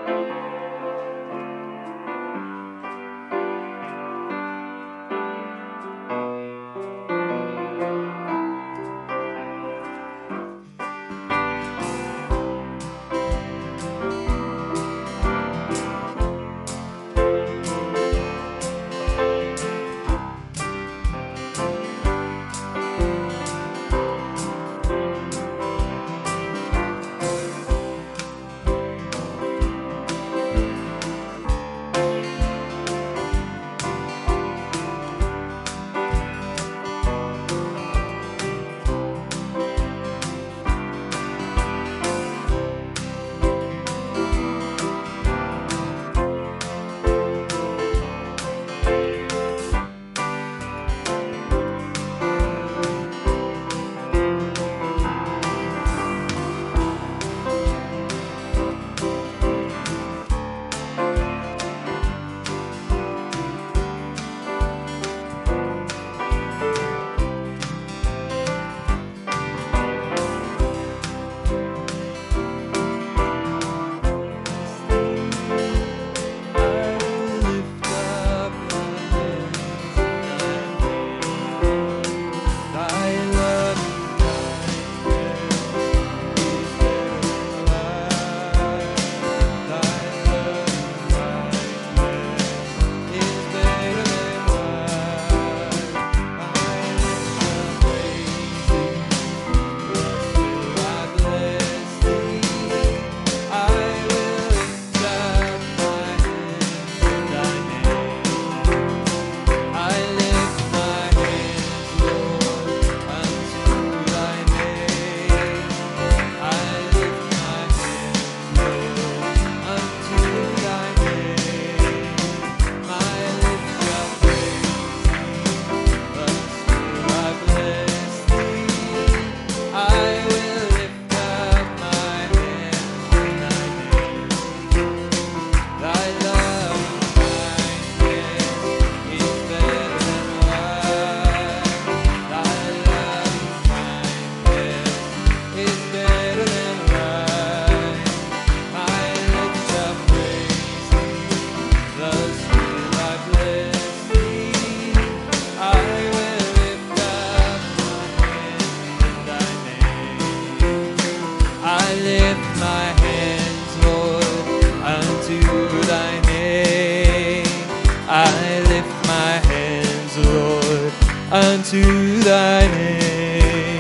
unto thy name.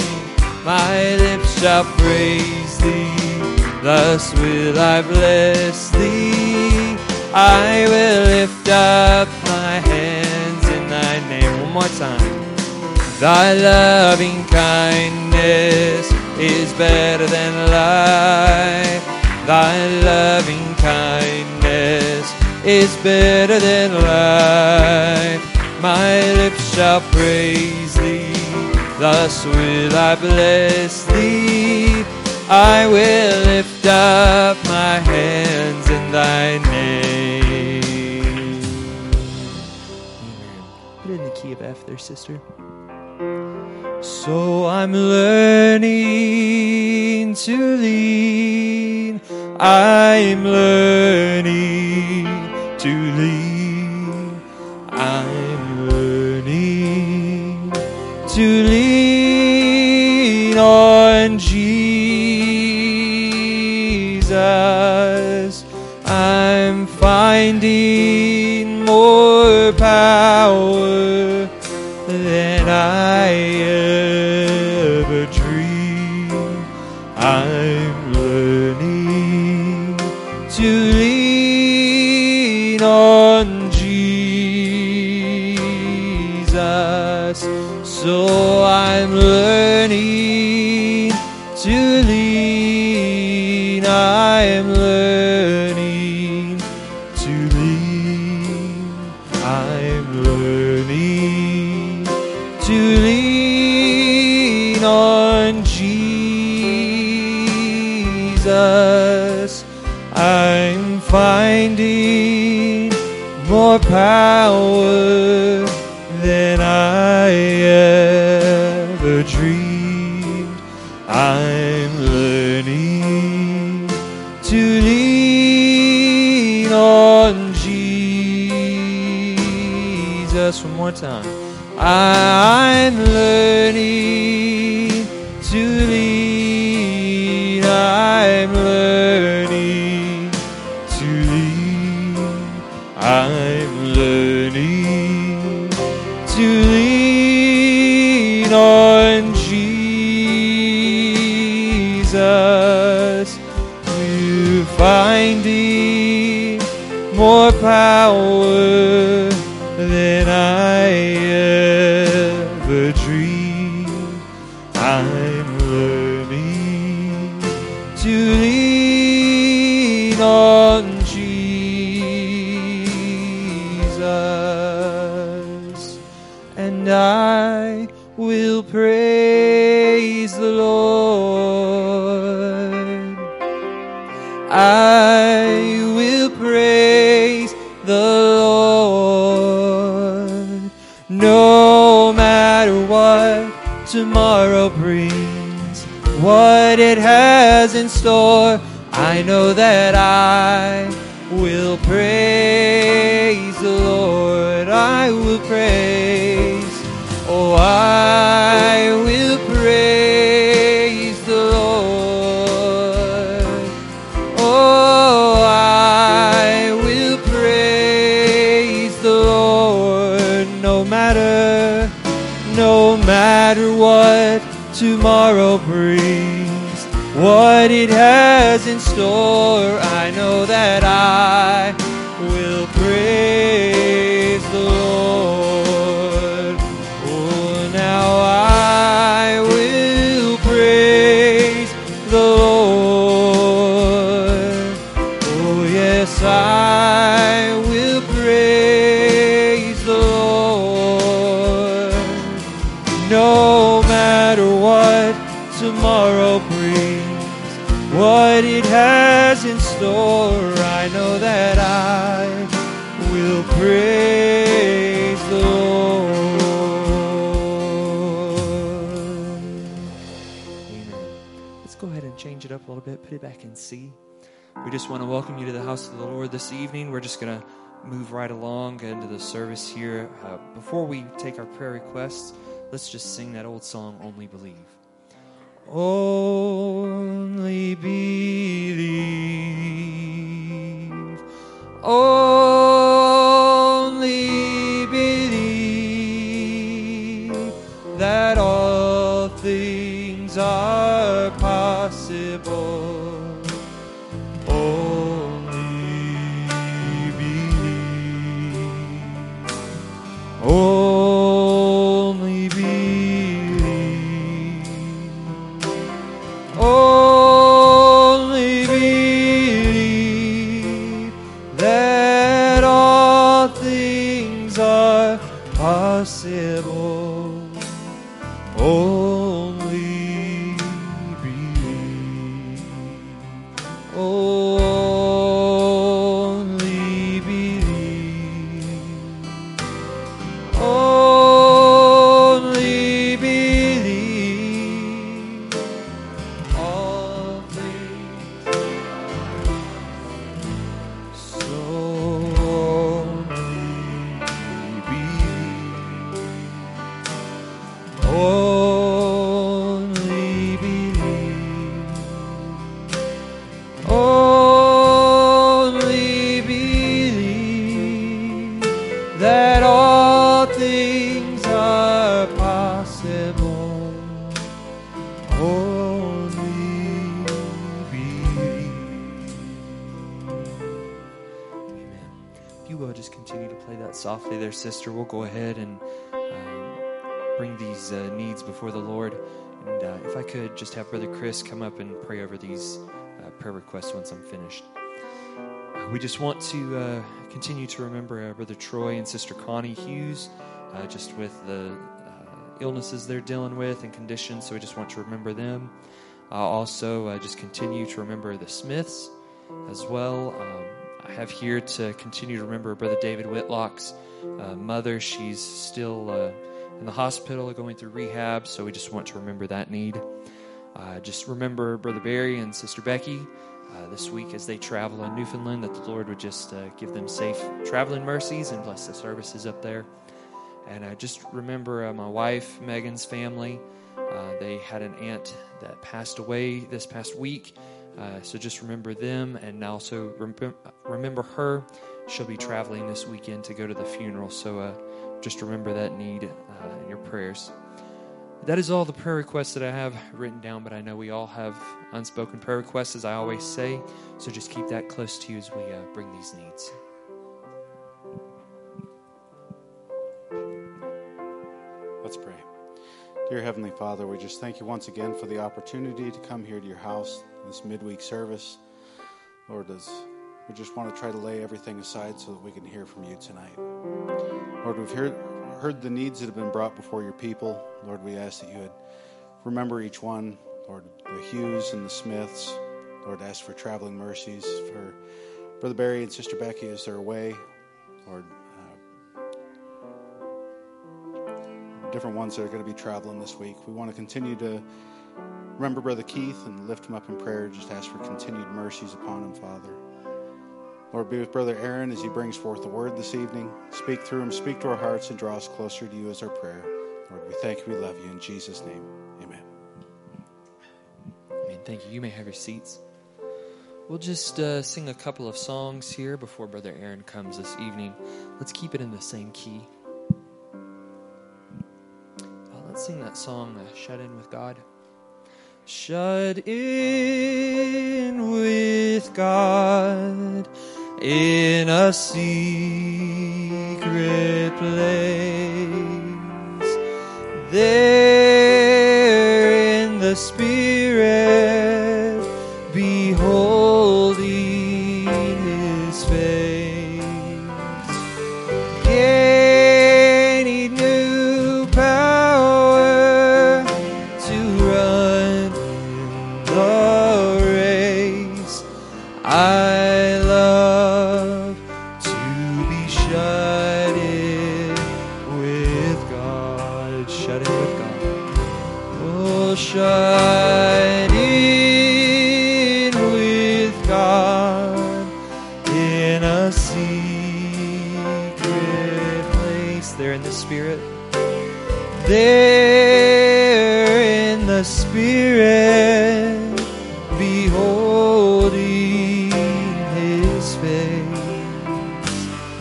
My lips shall praise thee, thus will I bless thee. I will lift up my hands in thy name. One more time. Thy loving kindness is better than life. Thy loving kindness is better than life. My lips shall praise thee, thus will I bless thee. I will lift up my hands in thy name. Amen. Put it in the key of F there, sister. So I'm learning to lean. I'm learning to lean. I'm learning to lean on Jesus. I'm finding more power than I ever dreamed. I'm learning to lean on Jesus. So I'm learning to lean. I am learning to lean. I'm learning to lean on Jesus. I'm finding more power than I ever dreamed. I'm learning to lean on Jesus. One more time. I'm learning to lean. I'm learning to lean. I'm learning to lean on Jesus. We're finding more power than I ever dreamed. I'm learning to lean on Jesus, and I will praise the Lord. I will praise the Lord, no matter what tomorrow brings, what it has in store. I know that I will praise the Lord. I will praise. Oh, I will praise the Lord. Oh, I will praise the Lord, no matter what tomorrow brings, what it has in store. I know that I will praise the Lord. Oh, now I will praise the Lord. Oh, yes, I will praise the Lord, no matter what tomorrow brings, what it has in store. I know that I will praise the Lord. Amen. Let's go ahead and change it up a little bit, put it back in C. We just want to welcome you to the house of the Lord this evening. We're just going to move right along into the service here. Before we take our prayer requests, let's just sing that old song, Only Believe. Only believe. Only believe that all things are possible. Only believe. Only believe. Only believe that all things are possible. Only believe. Only believe. Only believe. All things. So only believe. Only believe. Only believe that all things are possible. Only believe. Amen. If you will just continue to play that softly there, sister, we'll go ahead and bring these needs before the Lord. And if I could just have Brother Chris come up and pray over these prayer requests once I'm finished. We just want to continue to remember Brother Troy and Sister Connie Hughes, just with the illnesses they're dealing with and conditions, so we just want to remember them. Also, just continue to remember the Smiths as well. I have here to continue to remember Brother David Whitlock's mother. She's still in the hospital going through rehab, so we just want to remember that need. Just remember Brother Barry and Sister Becky this week as they travel in Newfoundland, that the Lord would just give them safe traveling mercies and bless the services up there. And just remember my wife, Megan's family. They had an aunt that passed away this past week. So just remember them, and also remember her. She'll be traveling this weekend to go to the funeral. So just remember that need in your prayers. That is all the prayer requests that I have written down, but I know we all have unspoken prayer requests, as I always say. So just keep that close to you as we bring these needs. Let's pray. Dear Heavenly Father, we just thank you once again for the opportunity to come here to your house, this midweek service. Lord, we just want to try to lay everything aside so that we can hear from you tonight. Lord, we've heard the needs that have been brought before your people. Lord, we ask that you would remember each one. Lord, the Hughes and the Smiths. Lord, ask for traveling mercies for Brother Barry and Sister Becky as they're away. Lord, different ones that are going to be traveling this week. We want to continue to remember Brother Keith and lift him up in prayer. Just ask for continued mercies upon him, Father. Lord, be with Brother Aaron as he brings forth the word this evening. Speak through him, speak to our hearts, and draw us closer to you as our prayer. Lord, we thank you, we love you. In Jesus' name, amen. Amen. Thank you. You may have your seats. We'll just sing a couple of songs here before Brother Aaron comes this evening. Let's keep it in the same key. Let's sing that song, Shut In With God. Shut in with God in a secret place. There in the Spirit, beholding His face, gaining new power to run the race. I love to be shut in with God. Shut in with God. Oh, shut in with God in a secret place. There in the Spirit. There in the Spirit, beholding His face,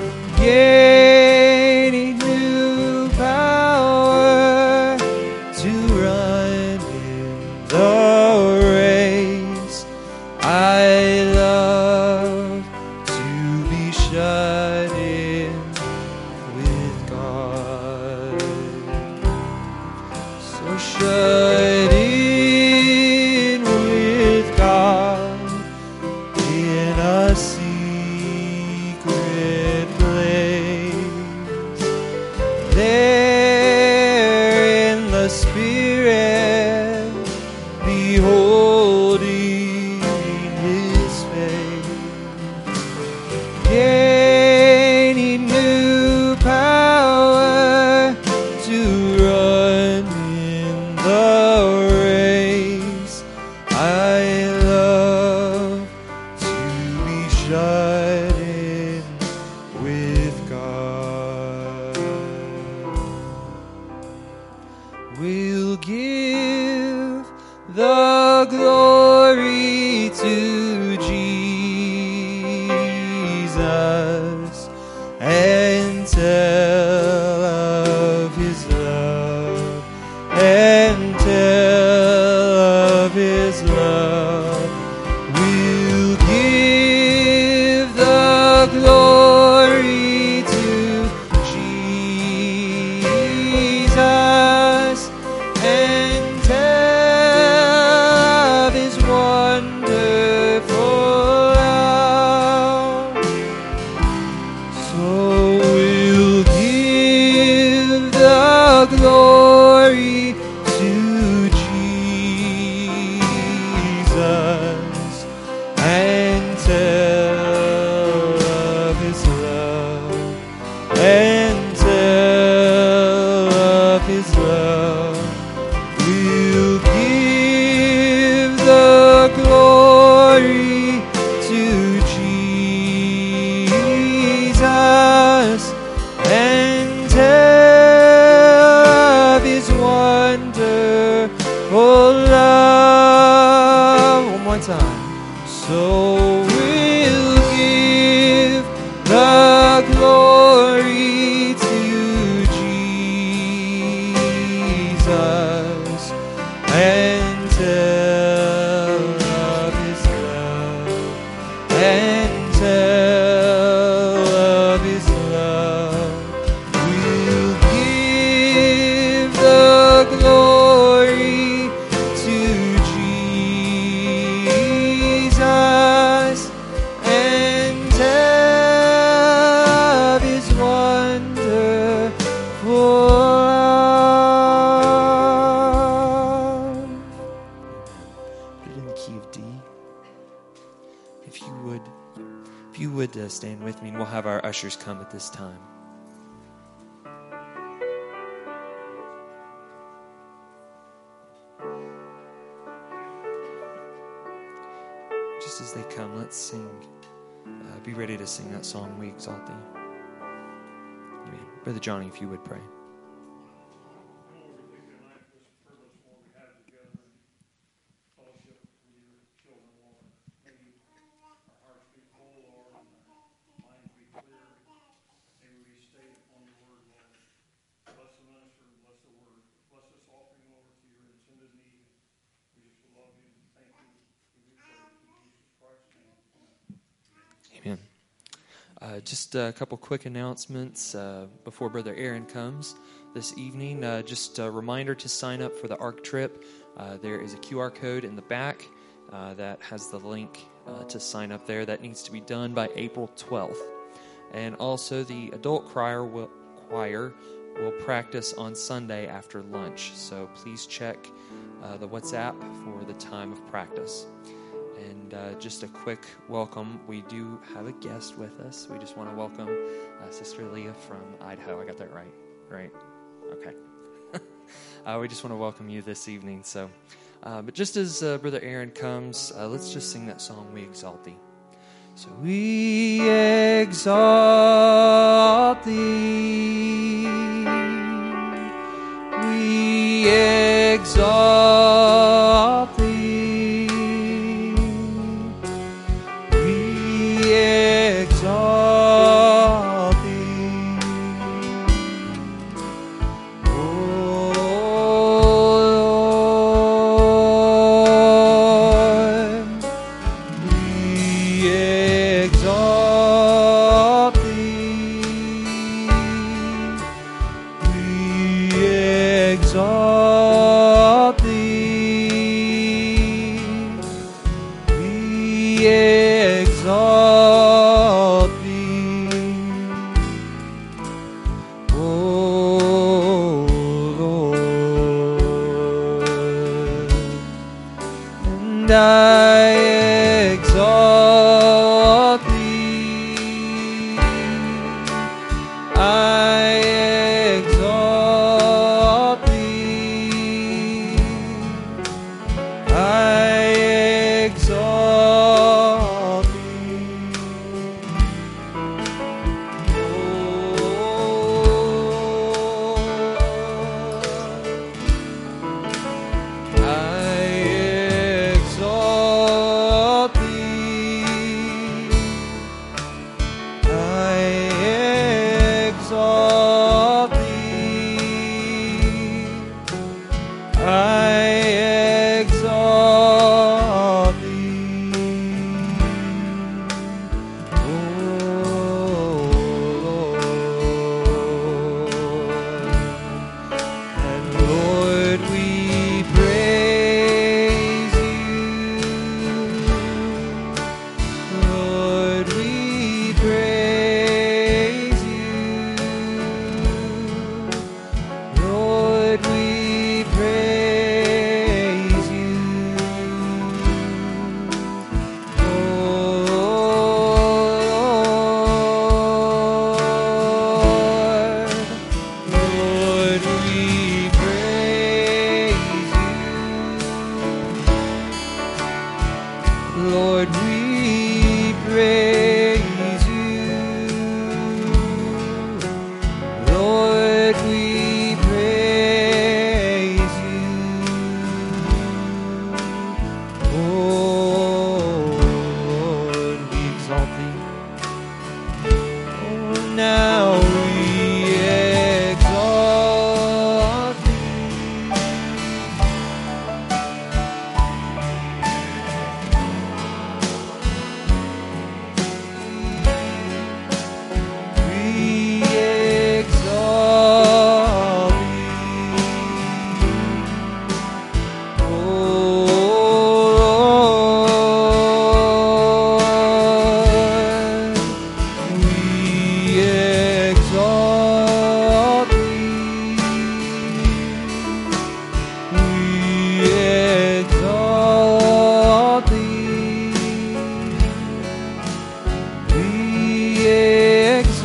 gaining new power to run in the race. I love to be shut in with God. So shut in with God in a secret place. There in the Spirit, beholding His face, gaining new power to run in the race. I love to be shut in with God. We'll give the glory to Jesus and tell of His love, and tell of His love. We'll give the glory to Jesus and tell of His wonderful love. So we'll give the glory to Jesus and tell of stand with me, and we'll have our ushers come at this time. Just as they come, let's sing. Be ready to sing that song, We Exalt Thee. Amen. Brother Johnny, if you would pray. Amen. Just a couple quick announcements before Brother Aaron comes this evening. Just a reminder to sign up for the ARC trip. There is a QR code in the back that has the link to sign up there. That needs to be done by April 12th. And also the adult choir will practice on Sunday after lunch. So please check the WhatsApp for the time of practice. And just a quick welcome. We do have a guest with us. We just want to welcome Sister Leah from Idaho. I got that right? Right? Okay. We just want to welcome you this evening. So, but just as Brother Aaron comes, let's just sing that song, We Exalt Thee. So we exalt Thee. We exalt Thee. I exalt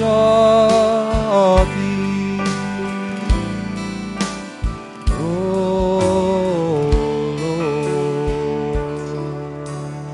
sought thee. Oh Lord.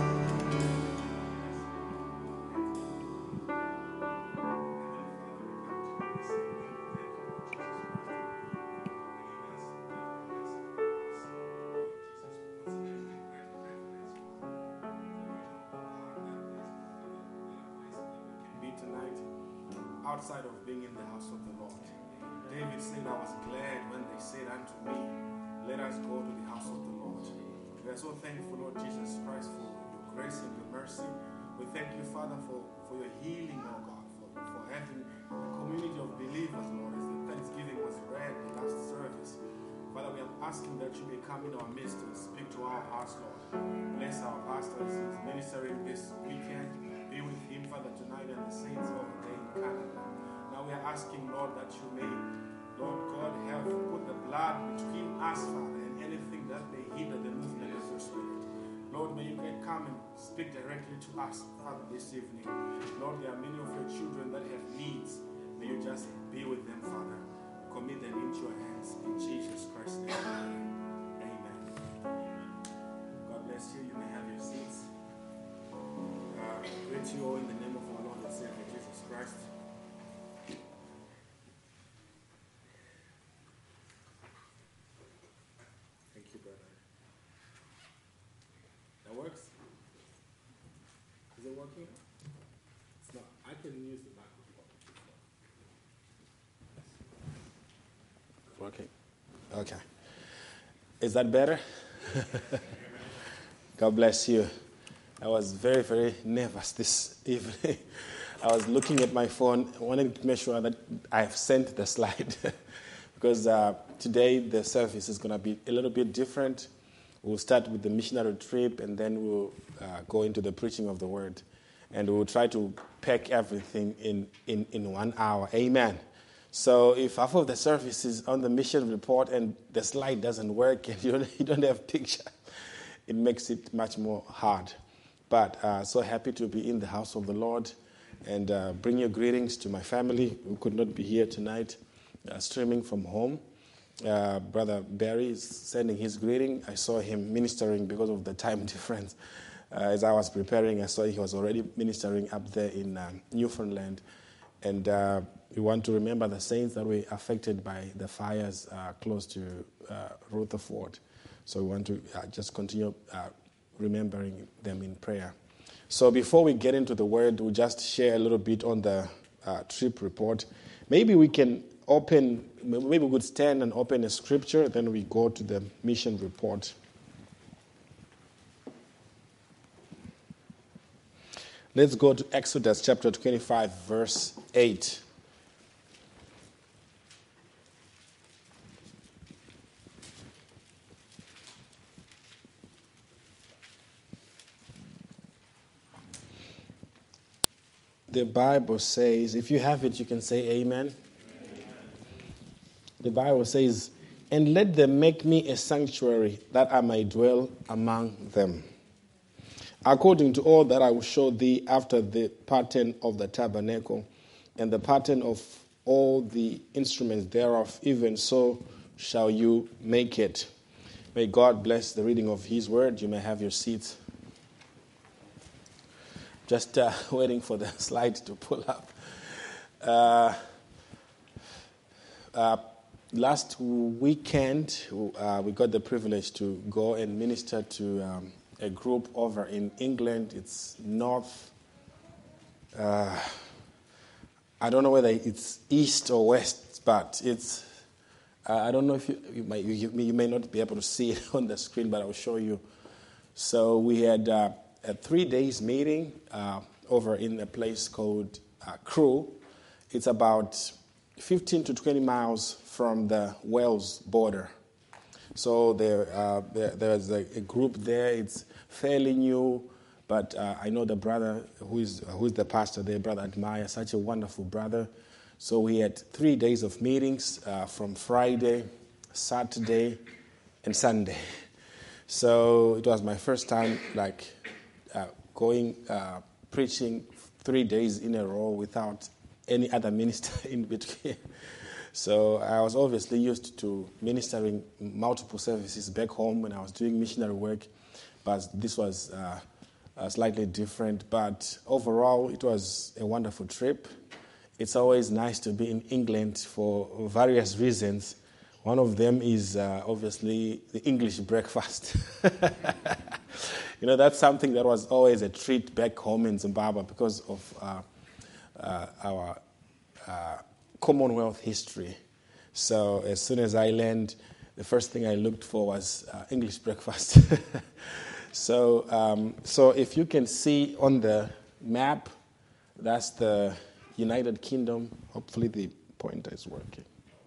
Be tonight outside of being in the house of the Lord. David said, I was glad when they said unto me, let us go to the house of the Lord. We are so thankful, Lord Jesus Christ, for your grace and your mercy. We thank you, Father, for your healing, oh God, for having a community of believers, Lord, as the Thanksgiving was read in the last service. Father, we are asking that you may come in our midst and speak to our hearts, Lord. Bless our pastor as he's ministering this weekend. Be with him, Father, tonight and the saints over there in Canada. Now we are asking, Lord, that you may, Lord God, have put the blood between us, Father, and anything that may hinder the movement of your Spirit. Lord, may you come and speak directly to us, Father, this evening. Lord, there are many of your children that have needs. May you just be with them, Father. Commit them into your hands. In Jesus Christ's name. Amen. God bless you. You may have your seats. Greet you all in the name of our Lord and Savior Jesus Christ. Thank you, brother. That works? Is it working? It's not. I can use the microphone. Working. Okay. Is that better? God bless you. I was very, very nervous this evening. I was looking at my phone, wanting to make sure that I've sent the slide. Because today the service is going to be a little bit different. We'll start with the missionary trip, and then we'll go into the preaching of the word. And we'll try to pack everything in 1 hour. Amen. So if half of the service is on the mission report and the slide doesn't work and you don't have picture, it makes it much more hard. But so happy to be in the house of the Lord, and bring your greetings to my family who could not be here tonight, streaming from home. Brother Barry is sending his greeting. I saw him ministering because of the time difference. As I was preparing, I saw he was already ministering up there in Newfoundland. And we want to remember the saints that were affected by the fires close to Rutherford. So we want to just continue remembering them in prayer. So before we get into the word, we'll just share a little bit on the trip report. Maybe we could stand and open a scripture, then we go to the mission report. Let's go to Exodus chapter 25, verse 8. The Bible says, if you have it, you can say amen. The Bible says, and let them make me a sanctuary that I may dwell among them, according to all that I will show thee after the pattern of the tabernacle, and the pattern of all the instruments thereof, even so shall you make it. May God bless the reading of his word. You may have your seats. Just waiting for the slide to pull up. Last weekend, we got the privilege to go and minister to a group over in England. It's north. I don't know whether it's east or west, but it's. I don't know if you may not be able to see it on the screen, but I'll show you. So we had a 3 days meeting over in a place called Crewe. It's about 15 to 20 miles from the Wales border. So there's a group there. It's fairly new, but I know the brother who's the pastor there, Brother Admire, such a wonderful brother. So we had 3 days of meetings from Friday, Saturday, and Sunday. So it was my first time going preaching 3 days in a row without any other minister in between. So I was obviously used to ministering multiple services back home when I was doing missionary work, but this was slightly different. But overall, it was a wonderful trip. It's always nice to be in England for various reasons. One of them is obviously the English breakfast. That's something that was always a treat back home in Zimbabwe because of our Commonwealth history. So as soon as I landed, the first thing I looked for was English breakfast. So if you can see on the map, that's the United Kingdom. Hopefully the pointer is working.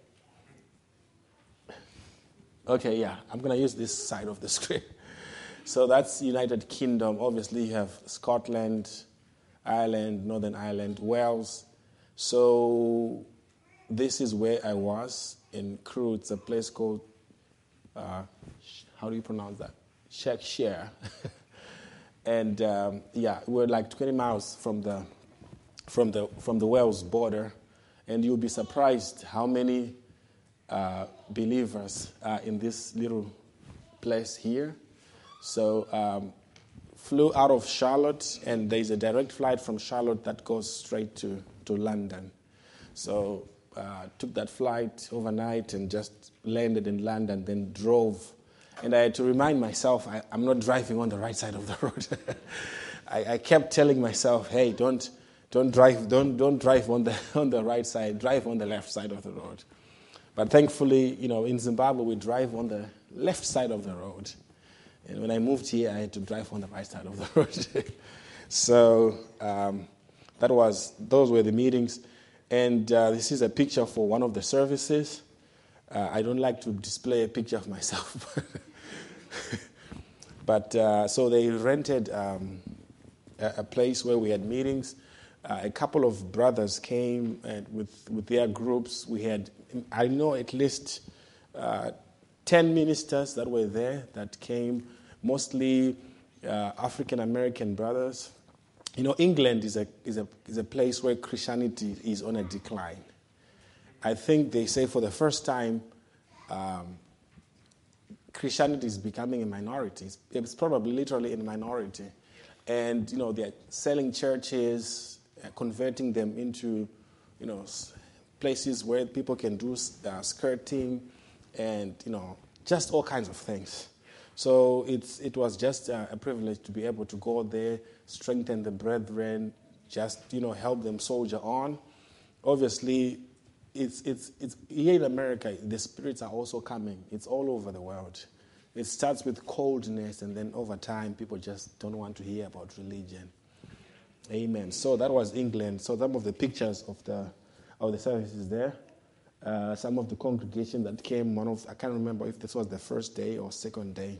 Okay, yeah, I'm going to use this side of the screen. So that's United Kingdom. Obviously, you have Scotland, Ireland, Northern Ireland, Wales. So this is where I was in Crewe. It's a place called, how do you pronounce that? Shakeshare. And we're like 20 miles from the Wales border, and you'll be surprised how many believers are in this little place here. So flew out of Charlotte, and there's a direct flight from Charlotte that goes straight to London. So took that flight overnight and just landed in London, then drove. And I had to remind myself, I'm not driving on the right side of the road. I kept telling myself, hey, don't drive on the right side, drive on the left side of the road. But thankfully, in Zimbabwe, we drive on the left side of the road. And when I moved here, I had to drive on the right side of the road. So those were the meetings. And this is a picture for one of the services. I don't like to display a picture of myself. But so they rented a place where we had meetings. A couple of brothers came and with their groups. We had, I know, at least 10 ministers that were there that came, mostly African-American brothers. England is a place where Christianity is on a decline. I think they say for the first time, Christianity is becoming a minority. It's probably literally a minority. And, they're selling churches, converting them into, places where people can do skirting and, just all kinds of things. So it was just a privilege to be able to go there, strengthen the brethren, just, help them soldier on. Obviously, it's here in America, the spirits are also coming. It's all over the world. It starts with coldness, and then over time, people just don't want to hear about religion. Amen. So that was England. So some of the pictures of the services there. Some of the congregation that came. I can't remember if this was the first day or second day.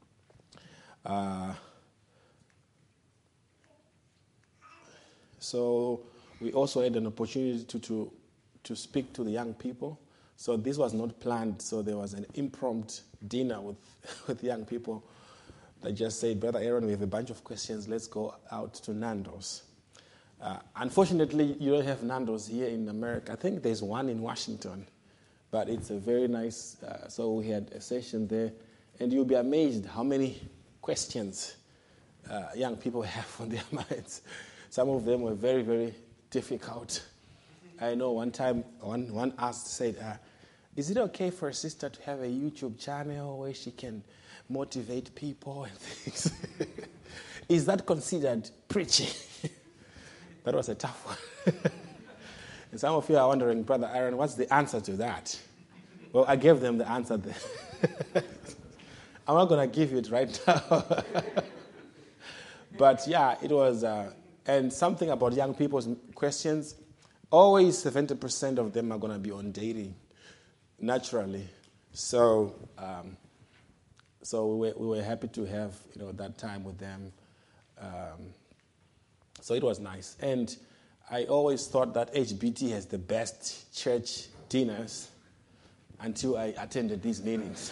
So we also had an opportunity to speak to the young people. So this was not planned. So there was an impromptu dinner with young people. They just said, Brother Aaron, we have a bunch of questions. Let's go out to Nando's. Unfortunately, you don't have Nando's here in America. I think there's one in Washington. But it's a very nice, so we had a session there. And you'll be amazed how many questions young people have on their minds. Some of them were very, very difficult. I know one time, one said, is it okay for a sister to have a YouTube channel where she can motivate people and things? Is that considered preaching? That was a tough one. And some of you are wondering, Brother Aaron, what's the answer to that? Well, I gave them the answer there. I'm not going to give it right now. But yeah, it was, and something about young people's questions, always 70% of them are going to be on dating, naturally. So we were happy to have that time with them. So it was nice. And I always thought that HBT has the best church dinners until I attended these meetings.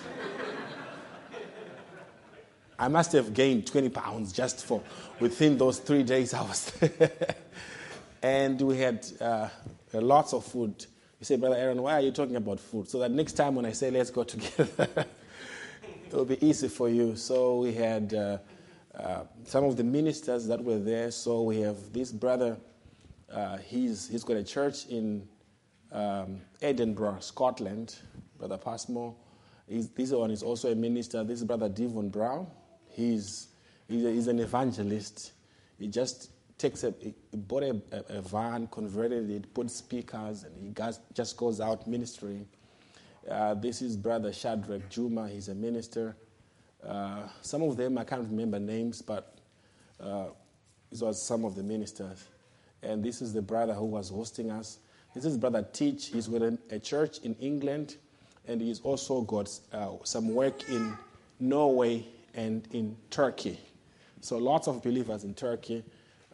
I must have gained 20 pounds just within those 3 days I was there. And we had lots of food. You say, Brother Aaron, why are you talking about food? So that next time when I say, let's go together, it will be easy for you. So we had some of the ministers that were there. So we have this brother, he's got a church in Edinburgh, Scotland, Brother Passmore. This one is also a minister. This is Brother Devon Brown. He's an evangelist. He just he bought a van, converted it, put speakers, and he just goes out ministering. This is Brother Shadrach Juma. He's a minister. Some of them, I can't remember names, but these were some of the ministers. And this is the brother who was hosting us. This is Brother Teach. He's with a church in England, and he's also got some work in Norway and in Turkey. So lots of believers in Turkey.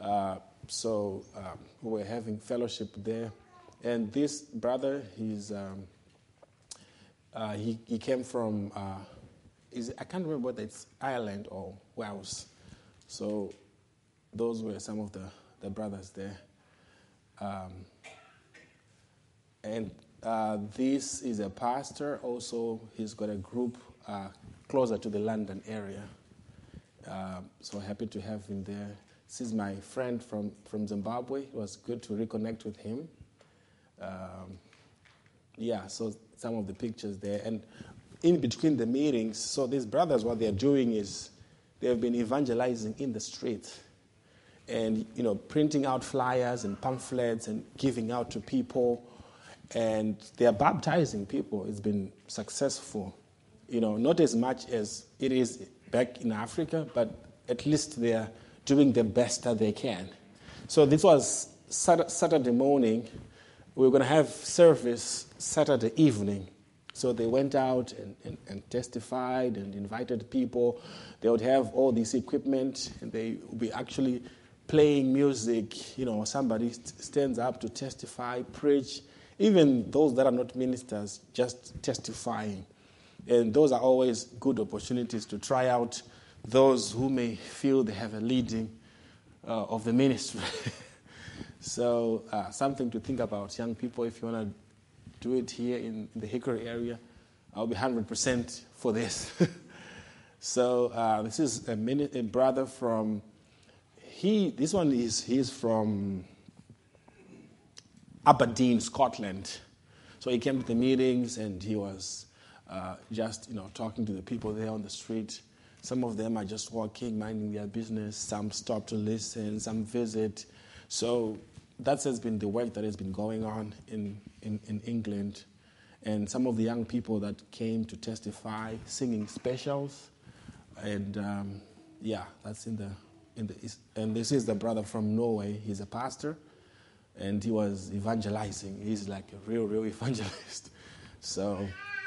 We're having fellowship there. And this brother, he came from, I can't remember whether it's Ireland or Wales. So those were some of the brothers there. This is a pastor. Also, he's got a group closer to the London area. So happy to have him there. This is my friend from Zimbabwe. It was good to reconnect with him. So some of the pictures there. And in between the meetings, so these brothers, what they're doing is they've been evangelizing in the street and, printing out flyers and pamphlets and giving out to people. And they're baptizing people. It's been successful. Not as much as it is back in Africa, but at least they're doing the best that they can. So this was Saturday morning. We were going to have service Saturday evening. So they went out and testified and invited people. They would have all this equipment, and they would be actually playing music. Somebody stands up to testify, preach. Even those that are not ministers, just testifying. And those are always good opportunities to try out those who may feel they have a leading of the ministry. So something to think about, young people. If you want to do it here in the Hickory area, I'll be 100% for this. So this is a brother from, he's from Aberdeen, Scotland. So he came to the meetings and he was just talking to the people there on the street. Some of them are just walking, minding their business. Some stop to listen, some visit. So that has been the work that has been going on in England. And some of the young people that came to testify, singing specials. And that's in the and this is the brother from Norway. He's a pastor. And he was evangelizing. He's like a real evangelist. So,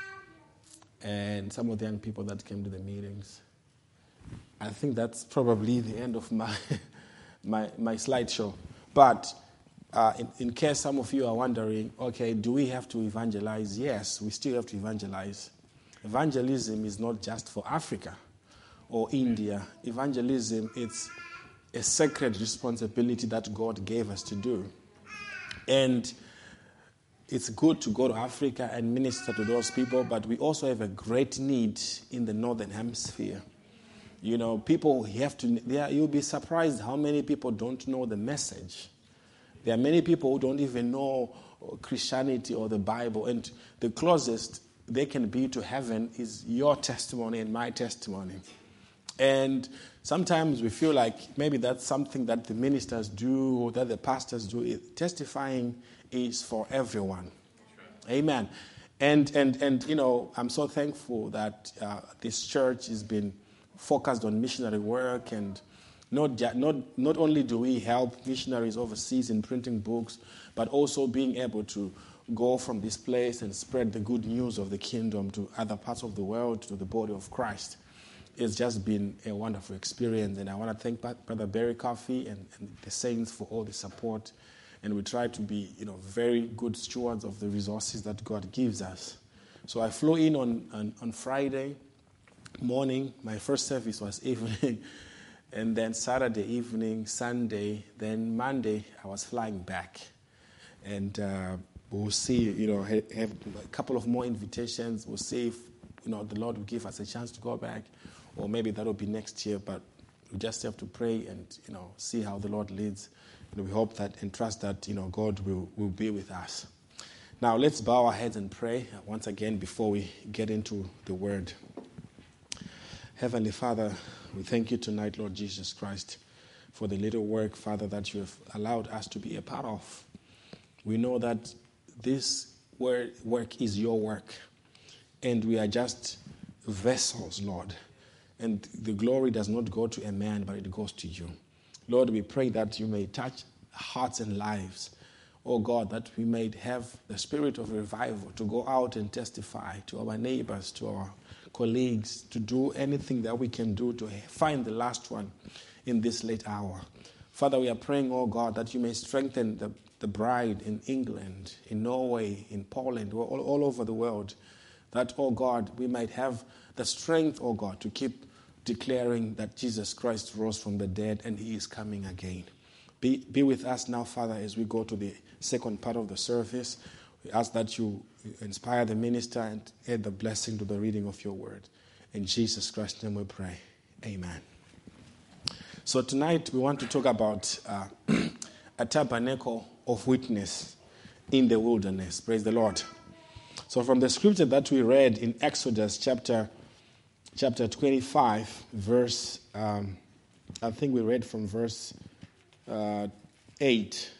and some of the young people that came to the meetings. I think that's probably the end of my slideshow. But in case some of you are wondering, okay, do we have to evangelize? Yes, we still have to evangelize. Evangelism is not just for Africa or India. Evangelism, it's a sacred responsibility that God gave us to do. And it's good to go to Africa and minister to those people, but we also have a great need in the Northern Hemisphere. People have to, you'll be surprised how many people don't know the message. There are many people who don't even know Christianity or the Bible, and the closest they can be to heaven is your testimony and my testimony. And sometimes we feel like maybe that's something that the ministers do or that the pastors do. Testifying is for everyone. Amen. And I'm so thankful that this church has been focused on missionary work, and not only do we help missionaries overseas in printing books, but also being able to go from this place and spread the good news of the kingdom to other parts of the world, to the body of Christ. It's just been a wonderful experience, and I want to thank Brother Barry Coffey and the saints for all the support. And we try to be, very good stewards of the resources that God gives us. So I flew in on Friday morning. My first service was evening, and then Saturday evening, Sunday, then Monday I was flying back. And we'll see, have a couple of more invitations. We'll see if, the Lord will give us a chance to go back, or maybe that'll be next year. But we just have to pray and, see how the Lord leads. And we hope that and trust that, God will be with us. Now, let's bow our heads and pray once again before we get into the word. Heavenly Father, we thank you tonight, Lord Jesus Christ, for the little work, Father, that you have allowed us to be a part of. We know that this work is your work, and we are just vessels, Lord. And the glory does not go to a man, but it goes to you. Lord, we pray that you may touch hearts and lives. Oh God, that we may have the spirit of revival to go out and testify to our neighbors, to our colleagues, to do anything that we can do to find the last one in this late hour. Father, we are praying, oh God, that you may strengthen the bride in England, in Norway, in Poland, all over the world. That, oh God, we might have the strength, oh God, to keep declaring that Jesus Christ rose from the dead and he is coming again. Be with us now, Father, as we go to the second part of the service. We ask that you inspire the minister and add the blessing to the reading of your word. In Jesus Christ's name we pray. Amen. So tonight we want to talk about a tabernacle of witness in the wilderness. Praise the Lord. So from the scripture that we read in Exodus chapter 25, verse, I think we read from verse 8.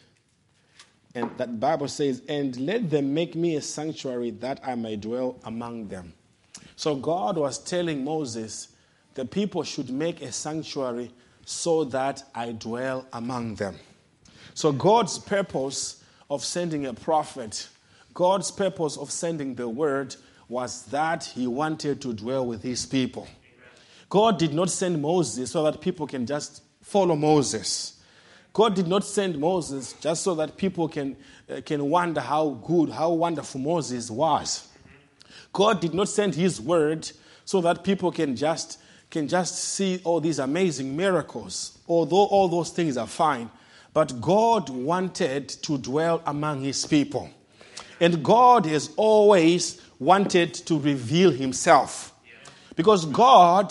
And that Bible says, and let them make me a sanctuary that I may dwell among them. So God was telling Moses, the people should make a sanctuary so that I dwell among them. So God's purpose of sending a prophet, God's purpose of sending the word was that he wanted to dwell with his people. God did not send Moses so that people can just follow Moses. God did not send Moses just so that people can wonder how good, how wonderful Moses was. God did not send his word so that people can just see all these amazing miracles, although all those things are fine. But God wanted to dwell among his people. And God has always wanted to reveal himself. Because God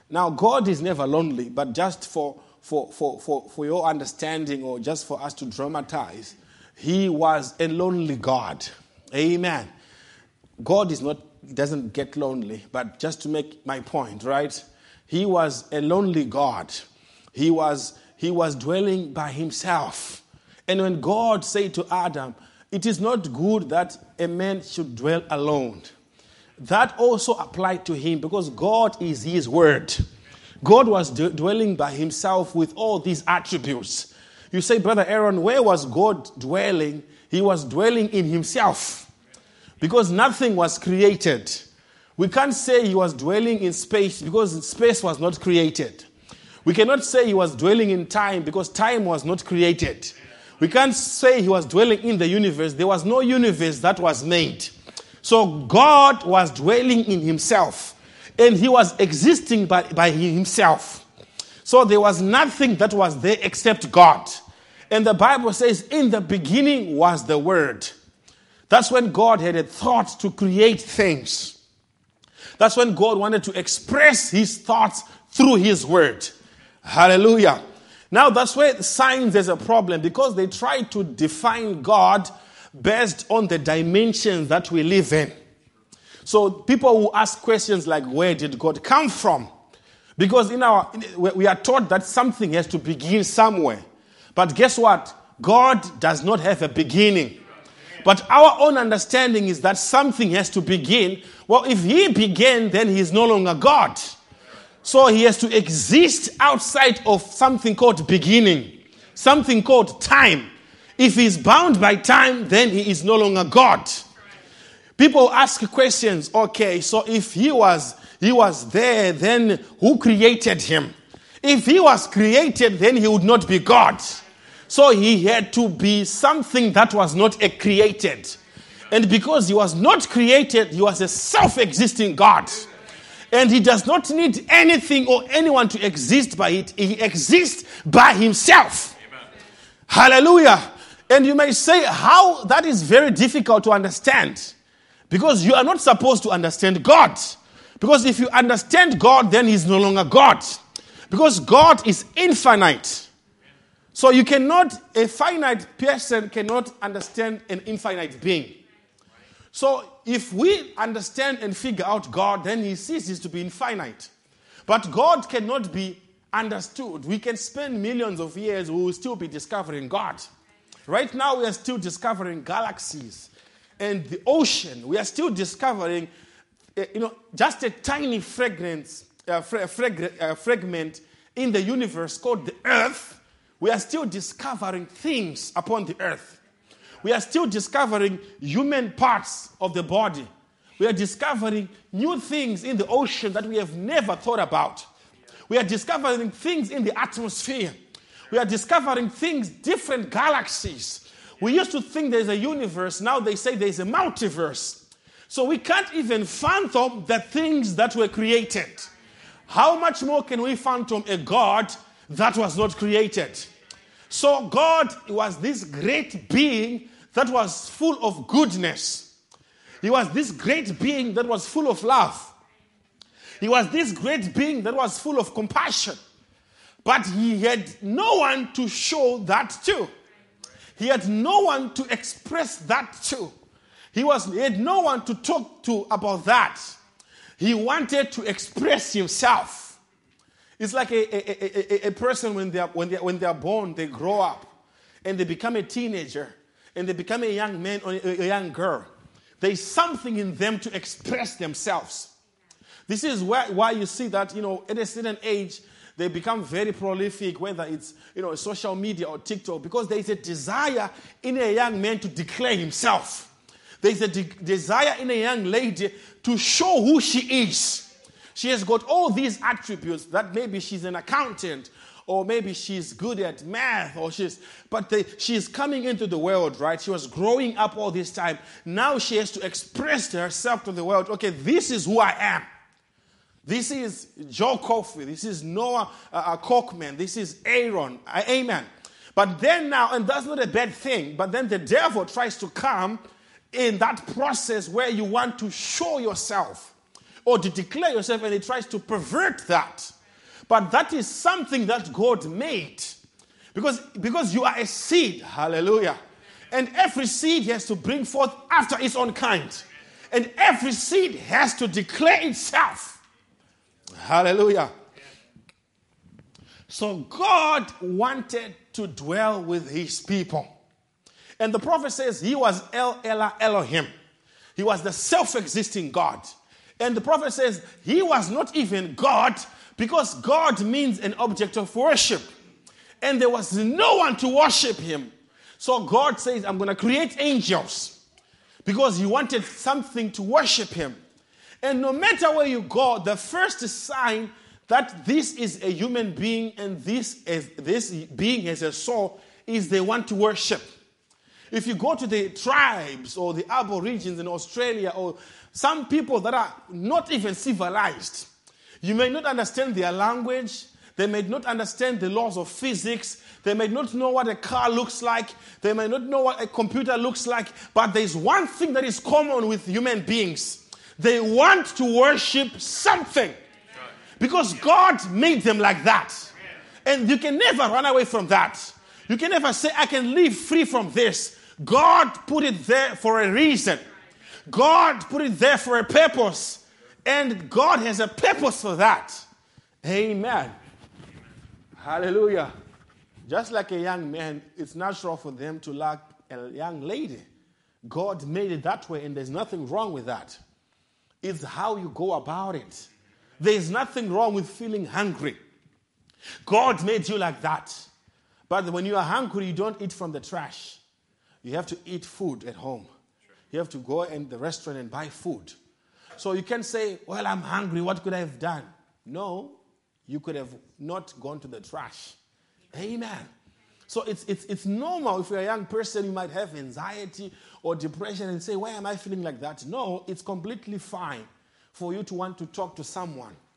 is never lonely, but just for your understanding or just for us to dramatize, he was a lonely God. Amen. God doesn't get lonely, but just to make my point, right? He was a lonely God. He was dwelling by himself. And when God said to Adam, it is not good that a man should dwell alone, that also applied to him because God is his word. God was dwelling by himself with all these attributes. You say, Brother Aaron, where was God dwelling? He was dwelling in himself because nothing was created. We can't say he was dwelling in space because space was not created. We cannot say he was dwelling in time because time was not created. We can't say he was dwelling in the universe. There was no universe that was made. So God was dwelling in himself. And he was existing by himself. So there was nothing that was there except God. And the Bible says, in the beginning was the Word. That's when God had a thought to create things. That's when God wanted to express his thoughts through his Word. Hallelujah. Now that's where science is a problem because they try to define God based on the dimensions that we live in. So people who ask questions like, where did God come from? Because we are taught that something has to begin somewhere. But guess what? God does not have a beginning. But our own understanding is that something has to begin. Well, if he began, then he is no longer God. So he has to exist outside of something called beginning, something called time. If he's bound by time, then he is no longer God. People ask questions, okay, so if he was there, then who created him? If he was created, then he would not be God. So he had to be something that was not created. And because he was not created, he was a self-existing God. And he does not need anything or anyone to exist by it. He exists by himself. Amen. Hallelujah. And you may say, how that is very difficult to understand. Because you are not supposed to understand God. Because if you understand God, then He's no longer God. Because God is infinite. So a finite person cannot understand an infinite being. So if we understand and figure out God, then He ceases to be infinite. But God cannot be understood. We can spend millions of years, we will still be discovering God. Right now, we are still discovering galaxies and the ocean. We are still discovering, just a tiny fragment in the universe called the Earth. We are still discovering things upon the earth. We are still discovering human parts of the body. We are discovering new things in the ocean that we have never thought about. We are discovering things in the atmosphere. We are discovering things, different galaxies. We used to think there's a universe. Now they say there's a multiverse. So we can't even fathom the things that were created. How much more can we fathom a God that was not created? So God was this great being that was full of goodness. He was this great being that was full of love. He was this great being that was full of compassion. But He had no one to show that to. He had no one to express that to. He had no one to talk to about that. He wanted to express Himself. It's like a person when they are born, they grow up and they become a teenager and they become a young man or a young girl. There is something in them to express themselves. This is why you see that, at a certain age, they become very prolific, whether it's, social media or TikTok, because there is a desire in a young man to declare himself. There is a desire in a young lady to show who she is. She has got all these attributes that maybe she's an accountant, or maybe she's good at math, but she's coming into the world, right? She was growing up all this time. Now she has to express herself to the world. Okay, this is who I am. This is Joe Coffey. This is Noah Kochman. This is Aaron. Amen. But then now, and that's not a bad thing, but then the devil tries to come in that process where you want to show yourself or to declare yourself, and he tries to pervert that. But that is something that God made. Because you are a seed. Hallelujah. And every seed has to bring forth after its own kind. And every seed has to declare itself. Hallelujah. So God wanted to dwell with His people. And the prophet says He was El Elah Elohim. He was the self-existing God. And the prophet says He was not even God, because God means an object of worship. And there was no one to worship Him. So God says, I'm going to create angels, because He wanted something to worship Him. And no matter where you go, the first sign that this is a human being and this being has a soul is they want to worship. If you go to the tribes or the Aborigines in Australia, or some people that are not even civilized, you may not understand their language. They may not understand the laws of physics. They may not know what a car looks like. They may not know what a computer looks like. But there's one thing that is common with human beings. They want to worship something. Because God made them like that. And you can never run away from that. You can never say, I can live free from this. God put it there for a reason. God put it there for a purpose. And God has a purpose for that. Amen. Hallelujah. Just like a young man, it's natural for them to like a young lady. God made it that way, and there's nothing wrong with that. It's how you go about it. There's nothing wrong with feeling hungry. God made you like that. But when you are hungry, you don't eat from the trash. You have to eat food at home. You have to go in the restaurant and buy food. So you can say, well, I'm hungry. What could I have done? No, you could have not gone to the trash. Amen. So it's normal. If you're a young person, you might have anxiety or depression and say, why am I feeling like that? No, it's completely fine for you to want to talk to someone,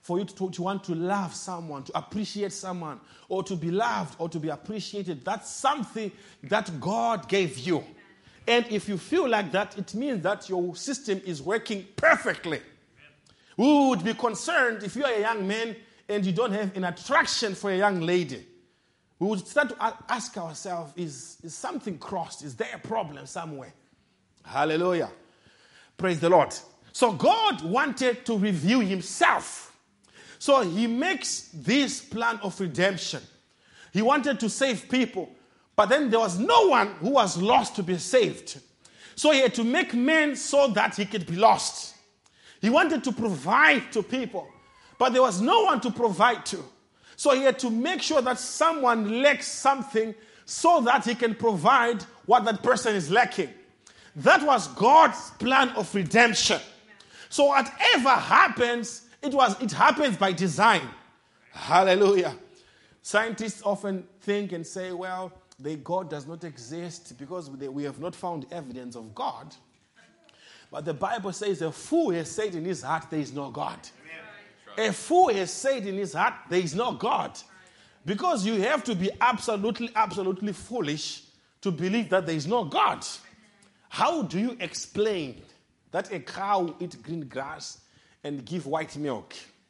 for you to want to love someone, to appreciate someone, or to be loved or to be appreciated. That's something that God gave you. And if you feel like that, it means that your system is working perfectly. We would be concerned if you are a young man and you don't have an attraction for a young lady. We would start to ask ourselves, is something crossed? Is there a problem somewhere? Hallelujah. Praise the Lord. So God wanted to reveal himself. So he makes this plan of redemption. He wanted to save people, but then there was no one who was lost to be saved. So he had to make men so that he could be lost. He wanted to provide to people, but there was no one to provide to. So he had to make sure that someone lacks something so that he can provide what that person is lacking. That was God's plan of redemption. So whatever happens, it happens by design. Hallelujah. Scientists often think and say, well, God does not exist because we have not found evidence of God. But the Bible says a fool has said in his heart there is no God. A fool has said in his heart there is no God. Because you have to be absolutely, absolutely foolish to believe that there is no God. How do you explain that a cow eats green grass and give white milk?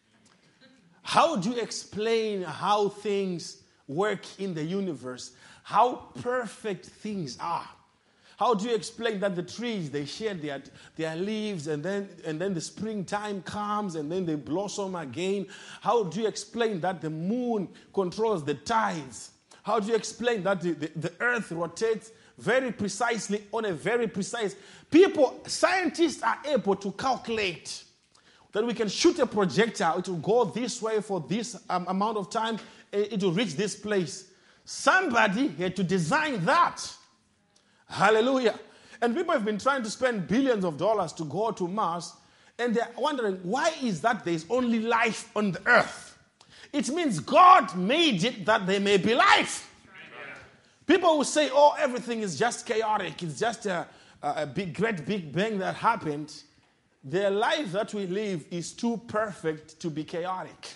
How do you explain how things work in the universe? How perfect things are? How do you explain that the trees, they shed their leaves and then the springtime comes and then they blossom again? How do you explain that the moon controls the tides? How do you explain that the earth rotates very precisely on a very precise... Scientists are able to calculate that we can shoot a projectile, it will go this way for this amount of time, it will reach this place. Somebody had to design that. Hallelujah. And people have been trying to spend billions of dollars to go to Mars, and they're wondering, why is that there's only life on the earth? It means God made it that there may be life. People will say, oh, everything is just chaotic. It's just a great big bang that happened. The life that we live is too perfect to be chaotic.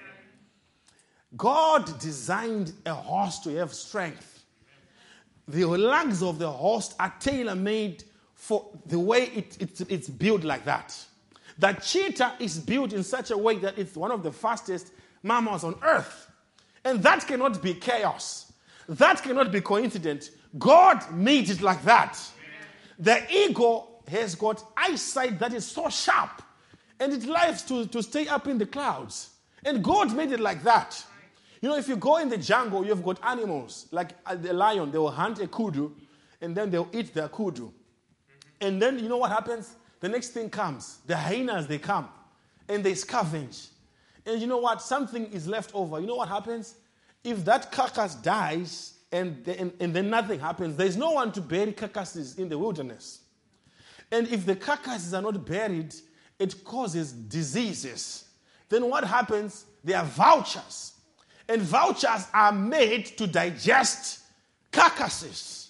God designed a horse to have strength. The lungs of the horse are tailor-made for the way it's built like that. The cheetah is built in such a way that it's one of the fastest mammals on earth. And that cannot be chaos. That cannot be coincidence. God made it like that. The eagle has got eyesight that is so sharp, and it likes to stay up in the clouds. And God made it like that. You know, if you go in the jungle, you've got animals. Like the lion, they will hunt a kudu, and then they'll eat their kudu. And then, you know what happens? The next thing comes. The hyenas, they come, and they scavenge. And you know what? Something is left over. You know what happens? If that carcass dies, and then nothing happens, there's no one to bury carcasses in the wilderness. And if the carcasses are not buried, it causes diseases. Then what happens? There are vultures. And vultures are made to digest carcasses.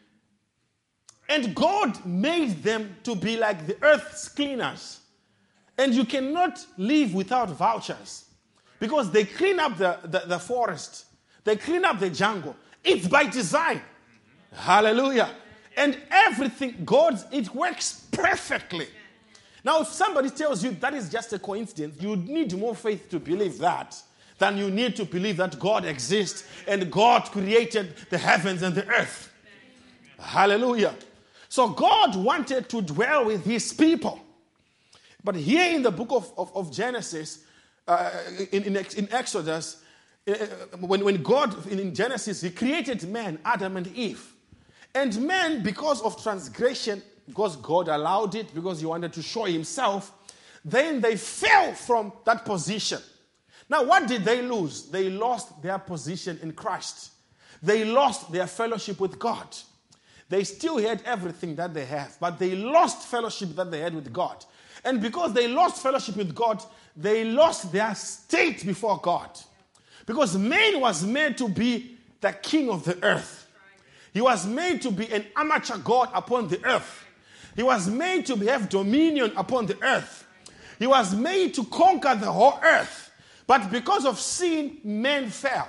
And God made them to be like the earth's cleaners. And you cannot live without vultures. Because they clean up the forest. They clean up the jungle. It's by design. Hallelujah. And everything, it works perfectly. Now, if somebody tells you that is just a coincidence, you need more faith to believe that than you need to believe that God exists and God created the heavens and the earth. Hallelujah. So God wanted to dwell with his people. But here in the book of Genesis, in Exodus, when God, in Genesis, he created man, Adam and Eve. And man, because of transgression, because God allowed it, because he wanted to show himself, then they fell from that position. Now, what did they lose? They lost their position in Christ. They lost their fellowship with God. They still had everything that they have, but they lost fellowship that they had with God. And because they lost fellowship with God, they lost their state before God. Because man was made to be the king of the earth. He was made to be an amateur god upon the earth. He was made to have dominion upon the earth. He was made to conquer the whole earth. But because of sin, men fell.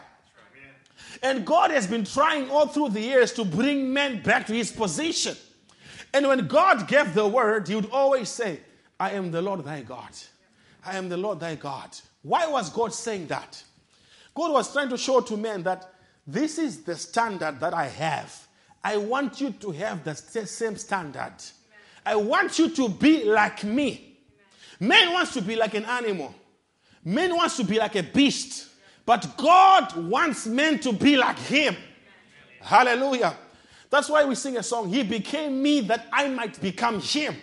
And God has been trying all through the years to bring men back to his position. And when God gave the word, he would always say, I am the Lord thy God. I am the Lord thy God. Why was God saying that? God was trying to show to men that this is the standard that I have. I want you to have the same standard. I want you to be like me. Man wants to be like an animal. Man wants to be like a beast. But God wants men to be like him. Hallelujah. That's why we sing a song, he became me that I might become him.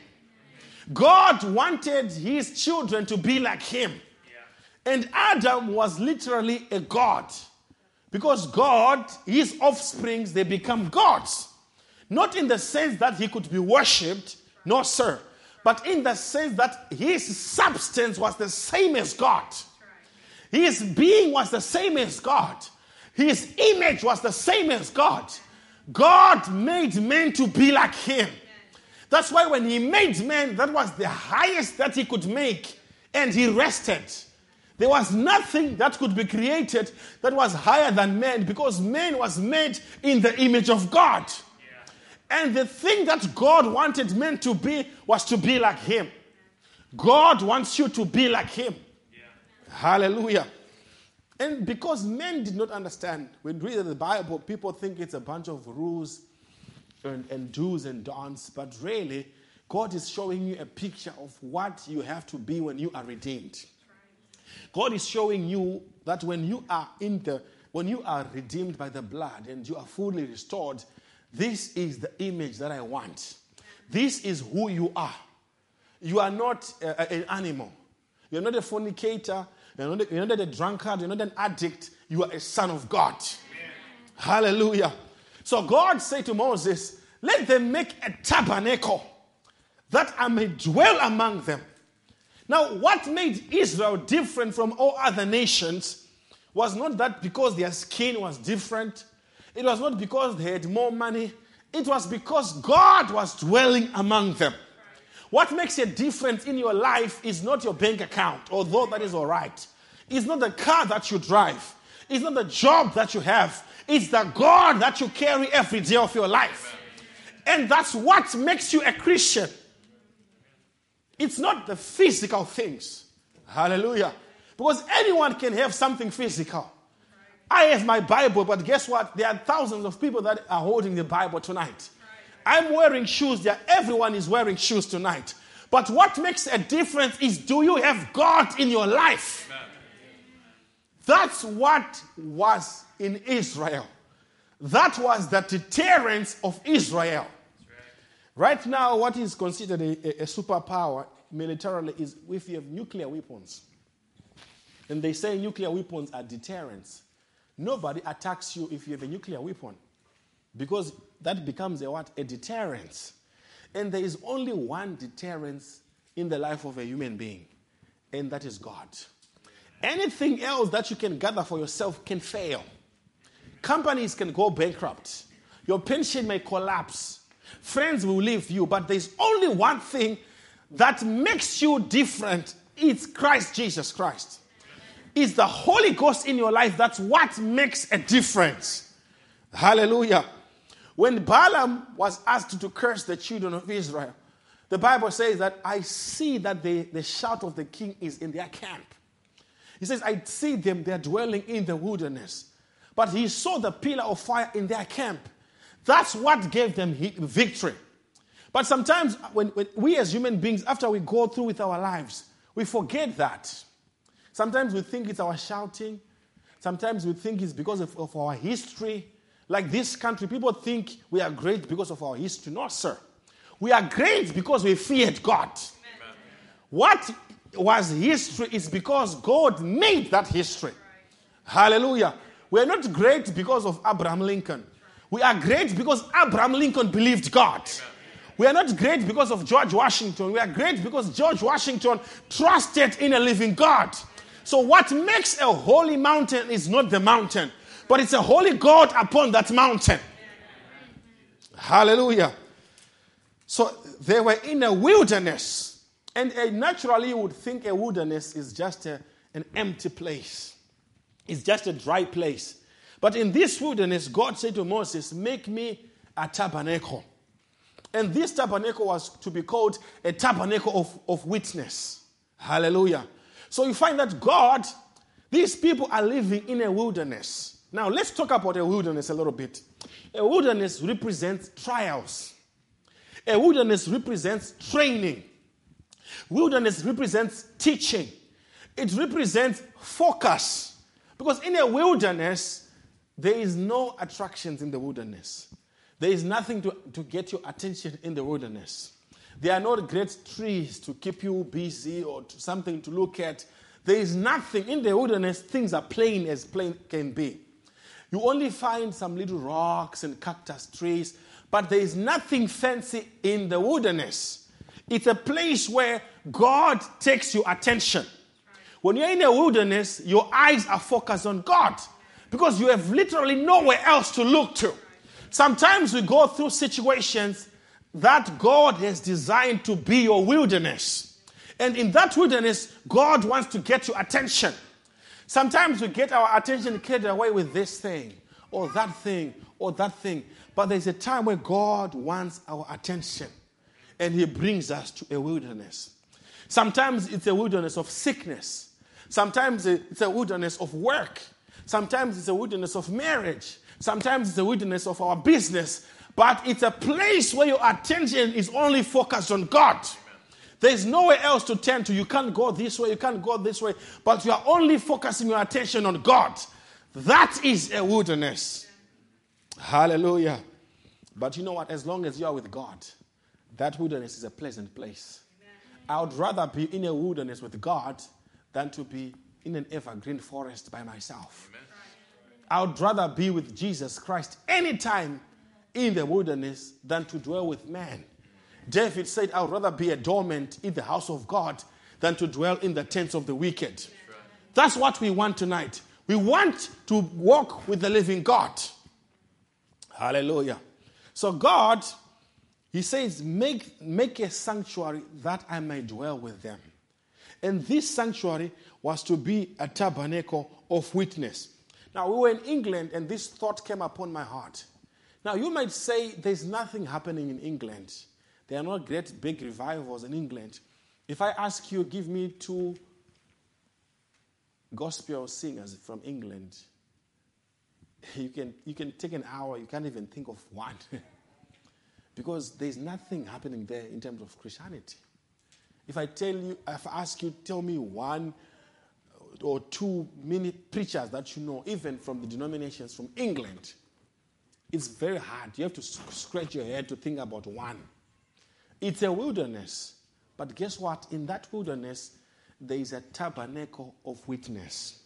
God wanted his children to be like him. And Adam was literally a god. Because God, his offsprings, they become gods. Not in the sense that he could be worshipped, no sir. But in the sense that his substance was the same as God. His being was the same as God. His image was the same as God. God made men to be like him. That's why when he made man, that was the highest that he could make. And he rested. There was nothing that could be created that was higher than man, because man was made in the image of God. And the thing that God wanted men to be was to be like him. God wants you to be like him. Hallelujah. And because men did not understand, when we read the Bible, people think it's a bunch of rules and do's and don'ts, but really, God is showing you a picture of what you have to be when you are redeemed. God is showing you that when you are redeemed by the blood and you are fully restored, this is the image that I want. This is who you are. You are not an animal. You're not a fornicator. You're not a drunkard. You're not an addict. You are a son of God. Amen. Hallelujah. So God said to Moses, let them make a tabernacle that I may dwell among them. Now, what made Israel different from all other nations was not that because their skin was different. It was not because they had more money. It was because God was dwelling among them. What makes a difference in your life is not your bank account, although that is all right. It's not the car that you drive. It's not the job that you have. It's the God that you carry every day of your life. And that's what makes you a Christian. It's not the physical things. Hallelujah. Because anyone can have something physical. I have my Bible, but guess what? There are thousands of people that are holding the Bible tonight. I'm wearing shoes. Everyone is wearing shoes tonight. But what makes a difference is, do you have God in your life? Amen. That's what was in Israel. That was the deterrence of Israel. Right now, what is considered a superpower militarily is if you have nuclear weapons. And they say nuclear weapons are deterrents. Nobody attacks you if you have a nuclear weapon. Because that becomes a deterrence. And there is only one deterrence in the life of a human being. And that is God. Anything else that you can gather for yourself can fail. Companies can go bankrupt. Your pension may collapse. Friends will leave you. But there's only one thing that makes you different. It's Christ Jesus Christ. It's the Holy Ghost in your life. That's what makes a difference. Hallelujah. When Balaam was asked to curse the children of Israel, the Bible says that I see that the shout of the king is in their camp. He says, I see them, they're dwelling in the wilderness. But he saw the pillar of fire in their camp. That's what gave them victory. But sometimes when we as human beings, after we go through with our lives, we forget that. Sometimes we think it's our shouting. Sometimes we think it's because of our history. Like this country, people think we are great because of our history. No, sir. We are great because we feared God. Amen. What was history is because God made that history. Hallelujah. We are not great because of Abraham Lincoln. We are great because Abraham Lincoln believed God. Amen. We are not great because of George Washington. We are great because George Washington trusted in a living God. So what makes a holy mountain is not the mountain, but it's a holy God upon that mountain. Hallelujah. So they were in a wilderness. And naturally, you would think a wilderness is just an empty place. It's just a dry place. But in this wilderness, God said to Moses, make me a tabernacle. And this tabernacle was to be called a tabernacle of witness. Hallelujah. So you find that God, these people are living in a wilderness. Now let's talk about a wilderness a little bit. A wilderness represents trials. A wilderness represents training. Wilderness represents teaching. It represents focus. Because in a wilderness, there is no attractions in the wilderness. There is nothing to get your attention in the wilderness. There are not great trees to keep you busy or something to look at. There is nothing. In the wilderness, things are plain as plain can be. You only find some little rocks and cactus trees, but there is nothing fancy in the wilderness. It's a place where God takes your attention. When you're in a wilderness, your eyes are focused on God because you have literally nowhere else to look to. Sometimes we go through situations that God has designed to be your wilderness. And in that wilderness, God wants to get your attention. Sometimes we get our attention carried away with this thing, or that thing, or that thing. But there's a time where God wants our attention, and He brings us to a wilderness. Sometimes it's a wilderness of sickness. Sometimes it's a wilderness of work. Sometimes it's a wilderness of marriage. Sometimes it's a wilderness of our business. But it's a place where your attention is only focused on God. There's nowhere else to turn to. You can't go this way, you can't go this way. But you are only focusing your attention on God. That is a wilderness. Hallelujah. But you know what? As long as you are with God, that wilderness is a pleasant place. I would rather be in a wilderness with God than to be in an evergreen forest by myself. Amen. I would rather be with Jesus Christ anytime in the wilderness than to dwell with man. David said, I would rather be a dormant in the house of God than to dwell in the tents of the wicked. That's what we want tonight. We want to walk with the living God. Hallelujah. So God, He says, make a sanctuary that I may dwell with them. And this sanctuary was to be a tabernacle of witness. Now, we were in England, and this thought came upon my heart. Now, you might say there's nothing happening in England. There are not great big revivals in England. If I ask you, give me 2 gospel singers from England, you can take an hour, you can't even think of one. Because there's nothing happening there in terms of Christianity. If I ask you, tell me 1 or 2 preachers that you know, even from the denominations from England, it's very hard. You have to scratch your head to think about one. It's a wilderness. But guess what? In that wilderness, there is a tabernacle of witness.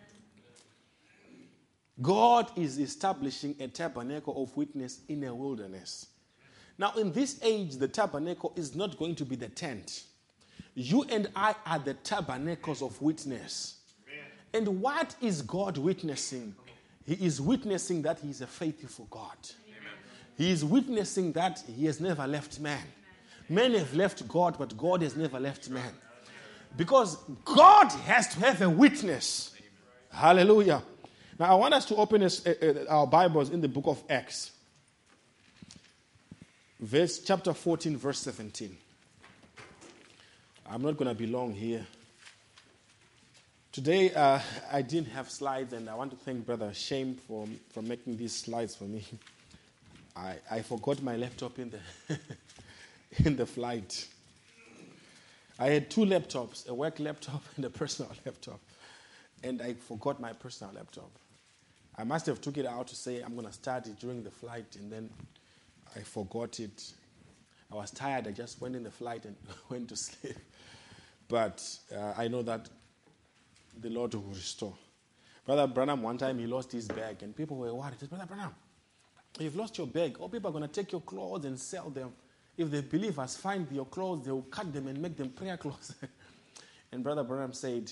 God is establishing a tabernacle of witness in a wilderness. Now, in this age, the tabernacle is not going to be the tent. You and I are the tabernacles of witness. Amen. And what is God witnessing? He is witnessing that He is a faithful God. Amen. He is witnessing that He has never left man. Men have left God, but God has never left man. Because God has to have a witness. Hallelujah. Now, I want us to open our Bibles in the book of Acts. Chapter 14, verse 17. I'm not going to be long here. Today, I didn't have slides, and I want to thank Brother Shame for making these slides for me. I forgot my laptop in the in the flight. I had 2 laptops, a work laptop and a personal laptop, and I forgot my personal laptop. I must have took it out to say I'm going to start it during the flight, and then I forgot it. I was tired. I just went in the flight and went to sleep. But I know that the Lord will restore. Brother Branham, one time he lost his bag, and people were worried. He said, Brother Branham, you've lost your bag. All people are going to take your clothes and sell them. If the believers find your clothes, they will cut them and make them prayer clothes. And Brother Branham said,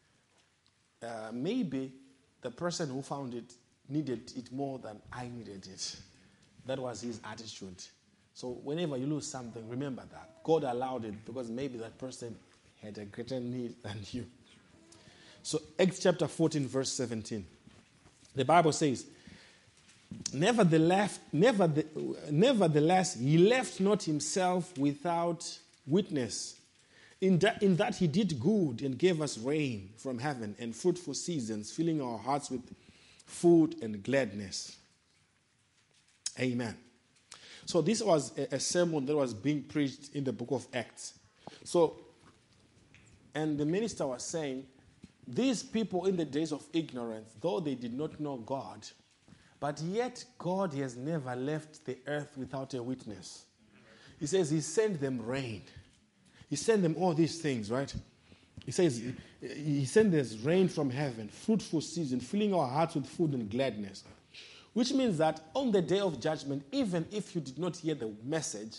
maybe the person who found it needed it more than I needed it. That was his attitude. So whenever you lose something, remember that. God allowed it because maybe that person had a greater need than you. So Acts chapter 14, verse 17. The Bible says, Nevertheless, he left not himself without witness, in that he did good and gave us rain from heaven and fruitful seasons, filling our hearts with food and gladness. Amen. So this was a sermon that was being preached in the book of Acts. So, and the minister was saying, these people in the days of ignorance, though they did not know God, but yet God has never left the earth without a witness. He says he sent them rain. He sent them all these things, right? He says he sent us rain from heaven, fruitful season, filling our hearts with food and gladness. Which means that on the day of judgment, even if you did not hear the message,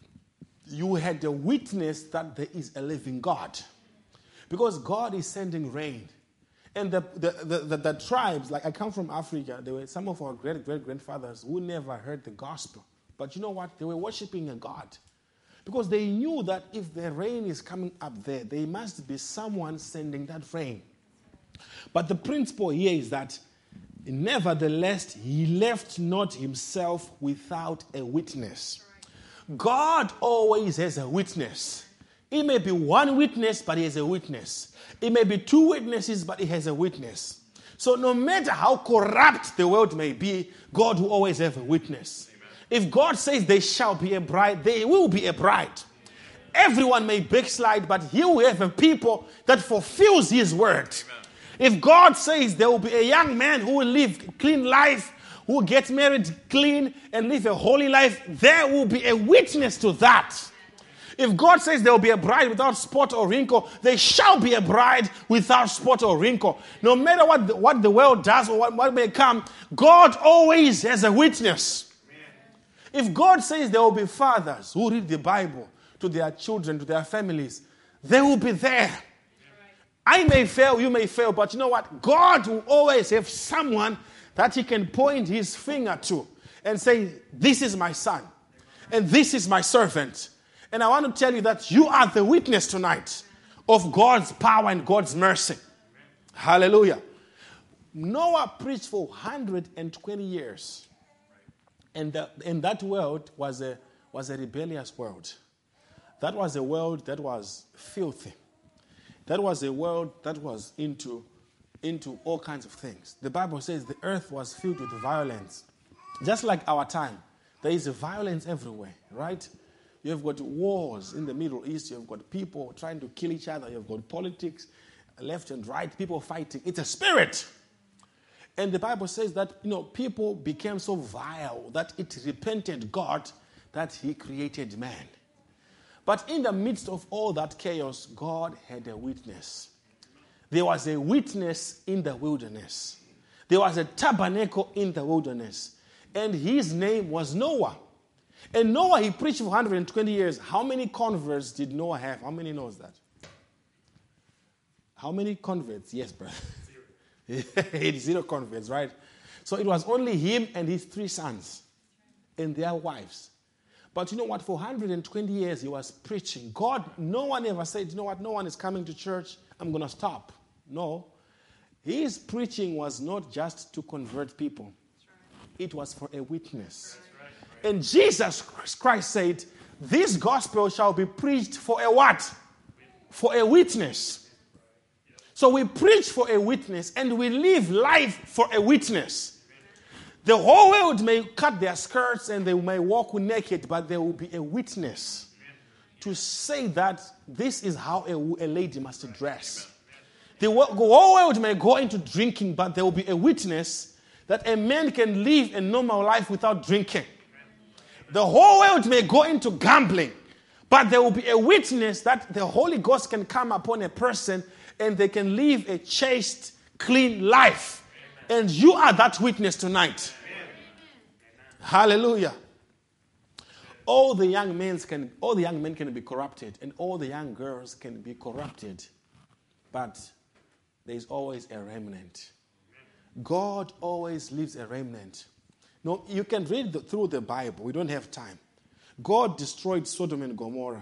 you had a witness that there is a living God. Because God is sending rain. And the tribes, like I come from Africa, there were some of our great-great-grandfathers who never heard the gospel. But you know what? They were worshiping a God. Because they knew that if the rain is coming up there, there must be someone sending that rain. But the principle here is that, nevertheless, he left not himself without a witness. God always has a witness. It may be one witness, but he has a witness. It may be two witnesses, but he has a witness. So no matter how corrupt the world may be, God will always have a witness. Amen. If God says there shall be a bride, there will be a bride. Everyone may backslide, but he will have a people that fulfills his word. Amen. If God says there will be a young man who will live a clean life, who will get married clean and live a holy life, there will be a witness to that. If God says there will be a bride without spot or wrinkle, there shall be a bride without spot or wrinkle. No matter what the world does or what may come, God always has a witness. Amen. If God says there will be fathers who read the Bible to their children, to their families, they will be there. Right. I may fail, you may fail, but you know what? God will always have someone that he can point his finger to and say, this is my son, and this is my servant. And I want to tell you that you are the witness tonight of God's power and God's mercy. Amen. Hallelujah. Noah preached for 120 years. And that world was a rebellious world. That was a world that was filthy. That was a world that was into all kinds of things. The Bible says the earth was filled with violence. Just like our time, there is violence everywhere, right? You've got wars in the Middle East. You've got people trying to kill each other. You've got politics, left and right, people fighting. It's a spirit. And the Bible says that, people became so vile that it repented God that he created man. But in the midst of all that chaos, God had a witness. There was a witness in the wilderness. There was a tabernacle in the wilderness. And his name was Noah. And Noah, he preached for 120 years. How many converts did Noah have? How many knows that? How many converts? Yes, brother. 0 converts, right? So it was only him and his 3 sons and their wives. But you know what? For 120 years he was preaching. No one ever said, you know what? No one is coming to church. I'm going to stop. No. His preaching was not just to convert people. It was for a witness. And Jesus Christ said, this gospel shall be preached for a what? For a witness. So we preach for a witness and we live life for a witness. The whole world may cut their skirts and they may walk naked, but there will be a witness to say that this is how a lady must dress. The whole world may go into drinking, but there will be a witness that a man can live a normal life without drinking. The whole world may go into gambling, but there will be a witness that the Holy Ghost can come upon a person and they can live a chaste, clean life. Amen. And you are that witness tonight. Amen. Hallelujah. All the young men can be corrupted, and all the young girls can be corrupted. But there is always a remnant. God always leaves a remnant. No, you can read through the Bible. We don't have time. God destroyed Sodom and Gomorrah.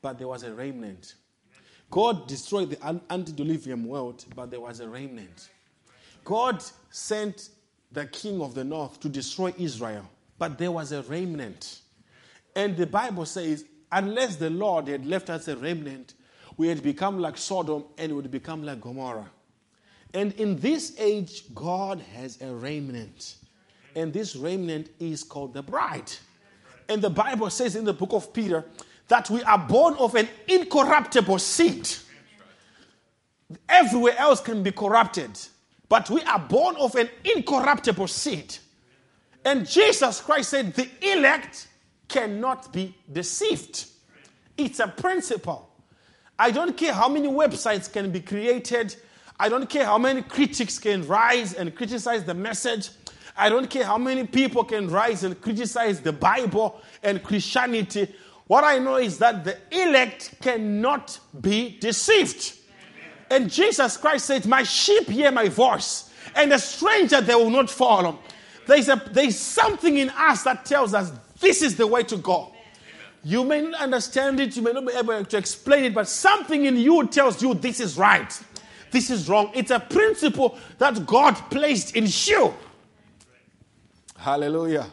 but there was a remnant. God destroyed the antediluvian world, but there was a remnant. God sent the king of the north to destroy Israel, but there was a remnant. And the Bible says, unless the Lord had left us a remnant, we had become like Sodom and would become like Gomorrah. And in this age, God has a remnant. And this remnant is called the bride. And the Bible says in the book of Peter that we are born of an incorruptible seed. Everywhere else can be corrupted. But we are born of an incorruptible seed. And Jesus Christ said the elect cannot be deceived. It's a principle. I don't care how many websites can be created. I don't care how many critics can rise and criticize the message. I don't care how many people can rise and criticize the Bible and Christianity. What I know is that the elect cannot be deceived. And Jesus Christ said, my sheep hear my voice, and a stranger they will not follow. There's something in us that tells us this is the way to go. You may not understand it, you may not be able to explain it, but something in you tells you this is right, this is wrong. It's a principle that God placed in you. Hallelujah.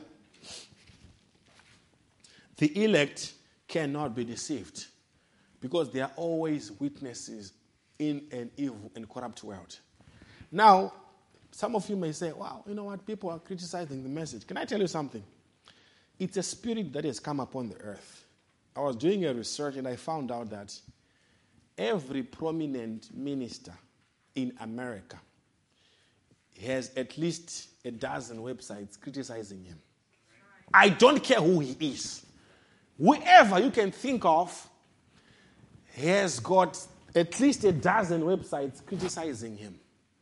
The elect cannot be deceived because they are always witnesses in an evil and corrupt world. Now, some of you may say, wow, you know what? People are criticizing the message. Can I tell you something? It's a spirit that has come upon the earth. I was doing a research and I found out that every prominent minister in America has at least a dozen websites criticizing him. I don't care who he is. Whoever you can think of has got at least a dozen websites criticizing him.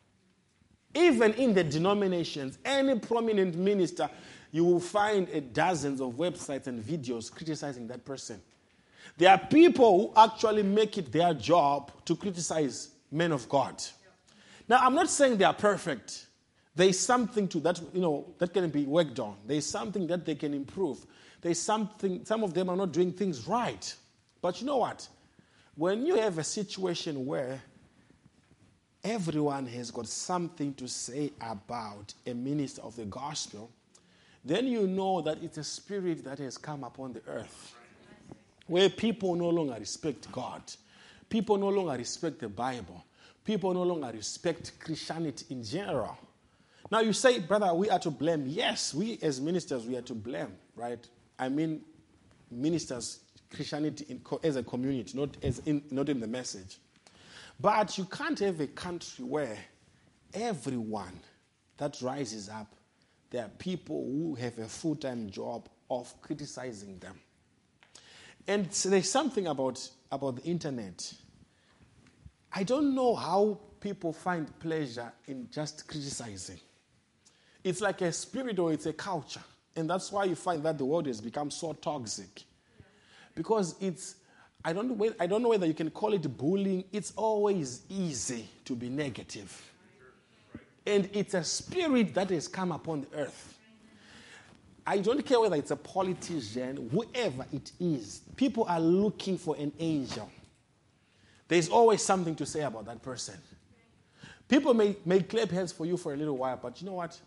Even in the denominations, any prominent minister, you will find dozens of websites and videos criticizing that person. There are people who actually make it their job to criticize men of God. Now, I'm not saying they are perfect. There's something to that, that can be worked on. There's something that they can improve. There's something, some of them are not doing things right. But you know what? When you have a situation where everyone has got something to say about a minister of the gospel, then you know that it's a spirit that has come upon the earth where people no longer respect God. People no longer respect the Bible. People no longer respect Christianity in general. Now you say, brother, we are to blame. Yes, we as ministers, we are to blame, right? I mean, ministers, Christianity as a community, not in the message. But you can't have a country where everyone that rises up, there are people who have a full-time job of criticizing them. And there's something about the internet. I don't know how people find pleasure in just criticizing. It's like a spirit or it's a culture. And that's why you find that the world has become so toxic. Because I don't know whether you can call it bullying. It's always easy to be negative. And it's a spirit that has come upon the earth. I don't care whether it's a politician, whoever it is. People are looking for an angel. There's always something to say about that person. People may clap hands for you for a little while, but you know what?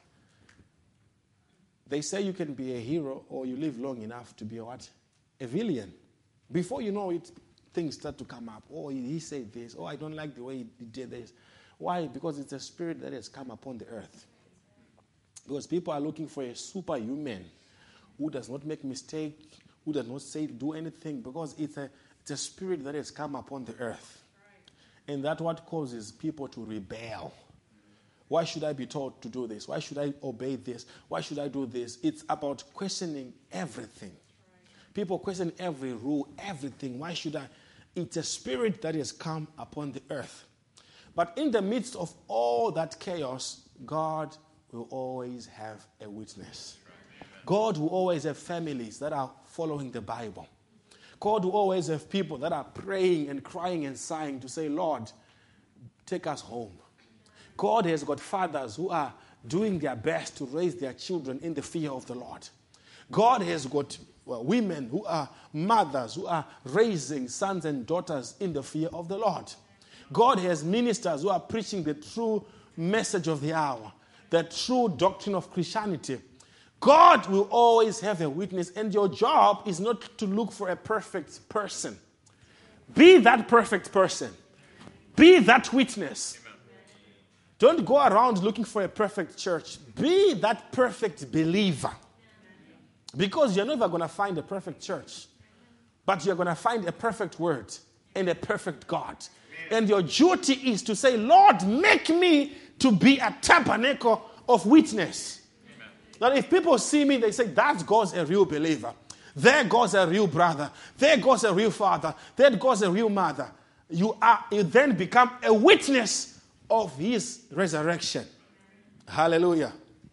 They say you can be a hero or you live long enough to be a what? A villain. Before you know it, things start to come up. Oh, he said this. Oh, I don't like the way he did this. Why? Because it's a spirit that has come upon the earth. Because people are looking for a superhuman who does not make mistakes, who does not do anything, because it's a spirit that has come upon the earth. Right. And that's what causes people to rebel. Why should I be told to do this? Why should I obey this? Why should I do this? It's about questioning everything. Right. People question every rule, everything. Why should I? It's a spirit that has come upon the earth. But in the midst of all that chaos, God will always have a witness. God will always have families that are following the Bible. God will always have people that are praying and crying and sighing to say, Lord, take us home. God has got fathers who are doing their best to raise their children in the fear of the Lord. God has got women who are mothers, who are raising sons and daughters in the fear of the Lord. God has ministers who are preaching the true message of the hour, the true doctrine of Christianity. God will always have a witness, and your job is not to look for a perfect person. Be that perfect person. Be that witness. Amen. Don't go around looking for a perfect church. Be that perfect believer. Because you're never going to find a perfect church, but you're going to find a perfect word and a perfect God. And your duty is to say, Lord, make me to be a tabernacle of witness. Amen. That if people see me, they say, that God's a real believer. There goes a real brother. There goes a real father. There goes a real mother. You then become a witness of his resurrection. Hallelujah.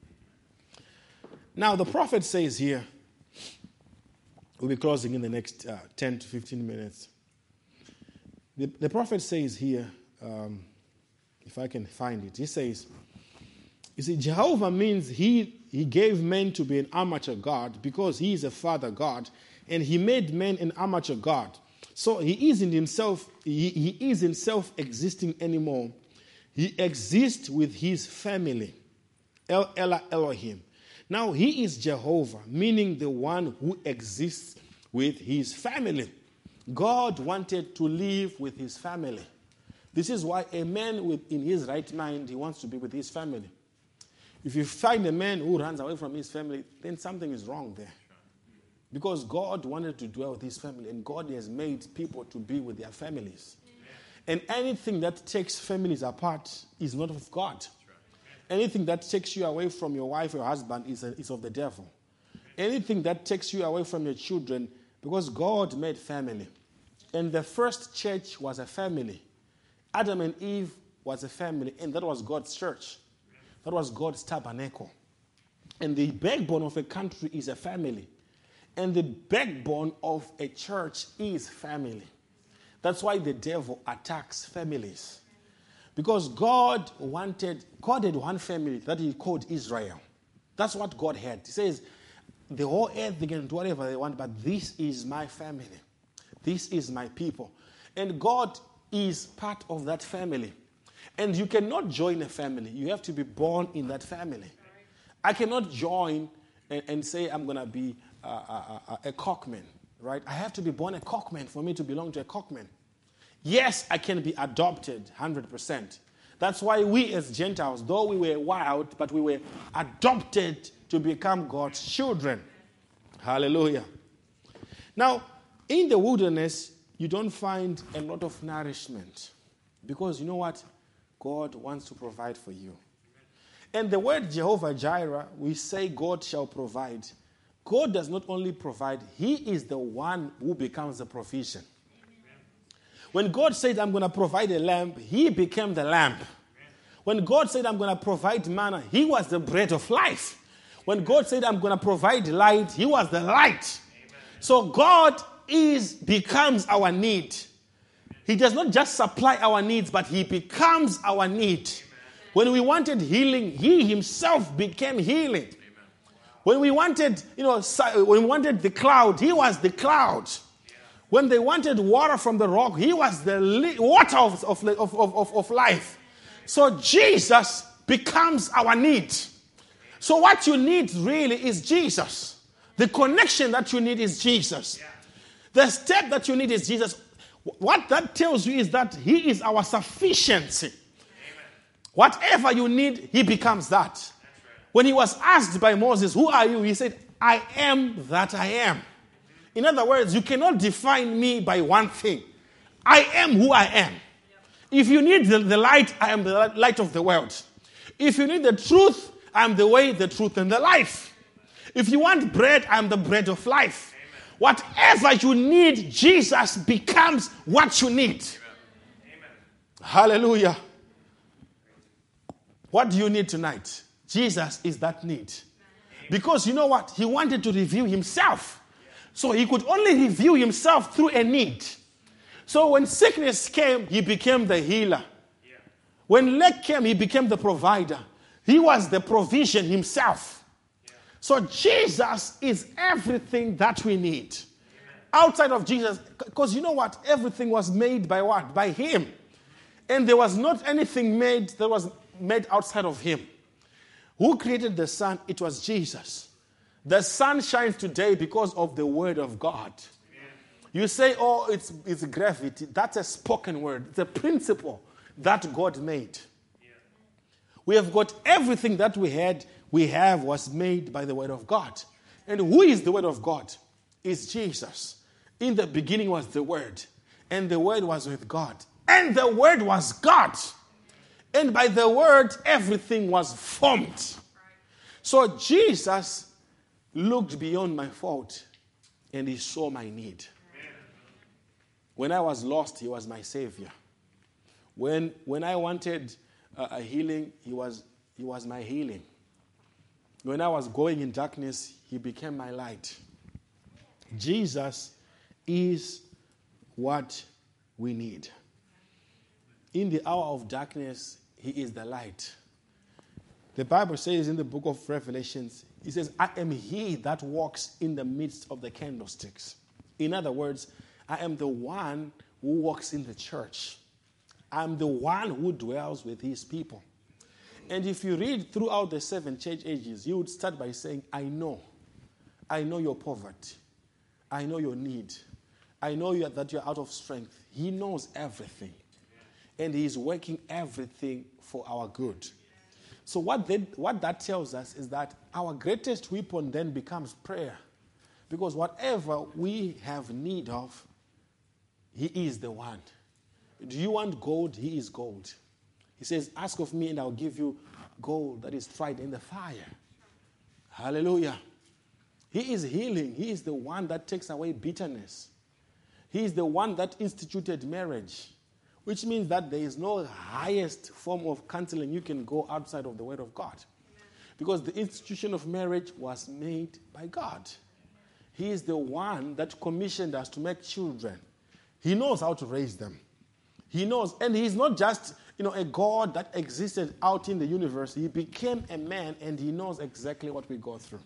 Now, the prophet says here, we'll be closing in the next 10 to 15 minutes. The prophet says here, if I can find it, he says, you see, Jehovah means he gave man to be an amateur God because he is a father God, and he made man an amateur God. So he isn't himself, he isn't self-existing anymore. He exists with his family, Elohim. Now he is Jehovah, meaning the one who exists with his family. God wanted to live with his family. This is why a man in his right mind, he wants to be with his family. If you find a man who runs away from his family, then something is wrong there. Because God wanted to dwell with his family, and God has made people to be with their families. And anything that takes families apart is not of God. Anything that takes you away from your wife or husband is of the devil. Anything that takes you away from your children, because God made family. And the first church was a family. Adam and Eve was a family, and that was God's church. That was God's tabernacle. And the backbone of a country is a family. And the backbone of a church is family. That's why the devil attacks families. Because God had one family that he called Israel. That's what God had. He says, the whole earth, they can do whatever they want, but this is my family. This is my people. And God is part of that family. And you cannot join a family. You have to be born in that family. I cannot join and say I'm going to be a cockman, right? I have to be born a cockman for me to belong to a cockman. Yes, I can be adopted 100%. That's why we as Gentiles, though we were wild, but we were adopted to become God's children. Hallelujah. Now, in the wilderness, you don't find a lot of nourishment. Because you know what? God wants to provide for you. And the word Jehovah Jireh, we say God shall provide. God does not only provide, he is the one who becomes the provision. When God said, I'm going to provide a lamp, he became the lamp. When God said, I'm going to provide manna, he was the bread of life. When God said, I'm going to provide light, he was the light. So God becomes our need. He does not just supply our needs, but he becomes our need. When we wanted healing, he himself became healing. When we wanted, when we wanted the cloud, he was the cloud. When they wanted water from the rock, he was the water of life. So Jesus becomes our need. So what you need really is Jesus. The connection that you need is Jesus. The step that you need is Jesus. What that tells you is that he is our sufficiency. Amen. Whatever you need, he becomes that. Right. When he was asked by Moses, who are you? He said, I am that I am. In other words, you cannot define me by one thing. I am who I am. If you need the light, I am the light of the world. If you need the truth, I am the way, the truth, and the life. If you want bread, I am the bread of life. Whatever you need, Jesus becomes what you need. Amen. Hallelujah. What do you need tonight? Jesus is that need. Because you know what? He wanted to reveal himself. So he could only reveal himself through a need. So when sickness came, he became the healer. When lack came, he became the provider. He was the provision himself. So Jesus is everything that we need. Outside of Jesus, because you know what? Everything was made by what? By him. And there was not anything made that was made outside of him. Who created the sun? It was Jesus. The sun shines today because of the word of God. You say, oh, it's gravity. That's a spoken word. It's a principle that God made. We have got everything that we have was made by the word of God. And who is the word of God? It's Jesus. In the beginning was the word. And the word was with God. And the word was God. And by the word, everything was formed. So Jesus looked beyond my fault and he saw my need. When I was lost, he was my savior. When I wanted a healing, he was my healing. When I was going in darkness, he became my light. Jesus is what we need. In the hour of darkness, he is the light. The Bible says in the book of Revelations, it says, I am he that walks in the midst of the candlesticks. In other words, I am the one who walks in the church. I'm the one who dwells with his people. And if you read throughout the 7 church ages, you would start by saying, I know your poverty. I know your need. I know that you're out of strength. He knows everything. And he is working everything for our good. So what that tells us is that our greatest weapon then becomes prayer. Because whatever we have need of, he is the one. Do you want gold? He is gold. He says, ask of me and I'll give you gold that is tried in the fire. Hallelujah. He is healing. He is the one that takes away bitterness. He is the one that instituted marriage, which means that there is no highest form of counseling you can go outside of the word of God. Because the institution of marriage was made by God. He is the one that commissioned us to make children. He knows how to raise them. He knows, and he's not just, a God that existed out in the universe. He became a man and he knows exactly what we go through.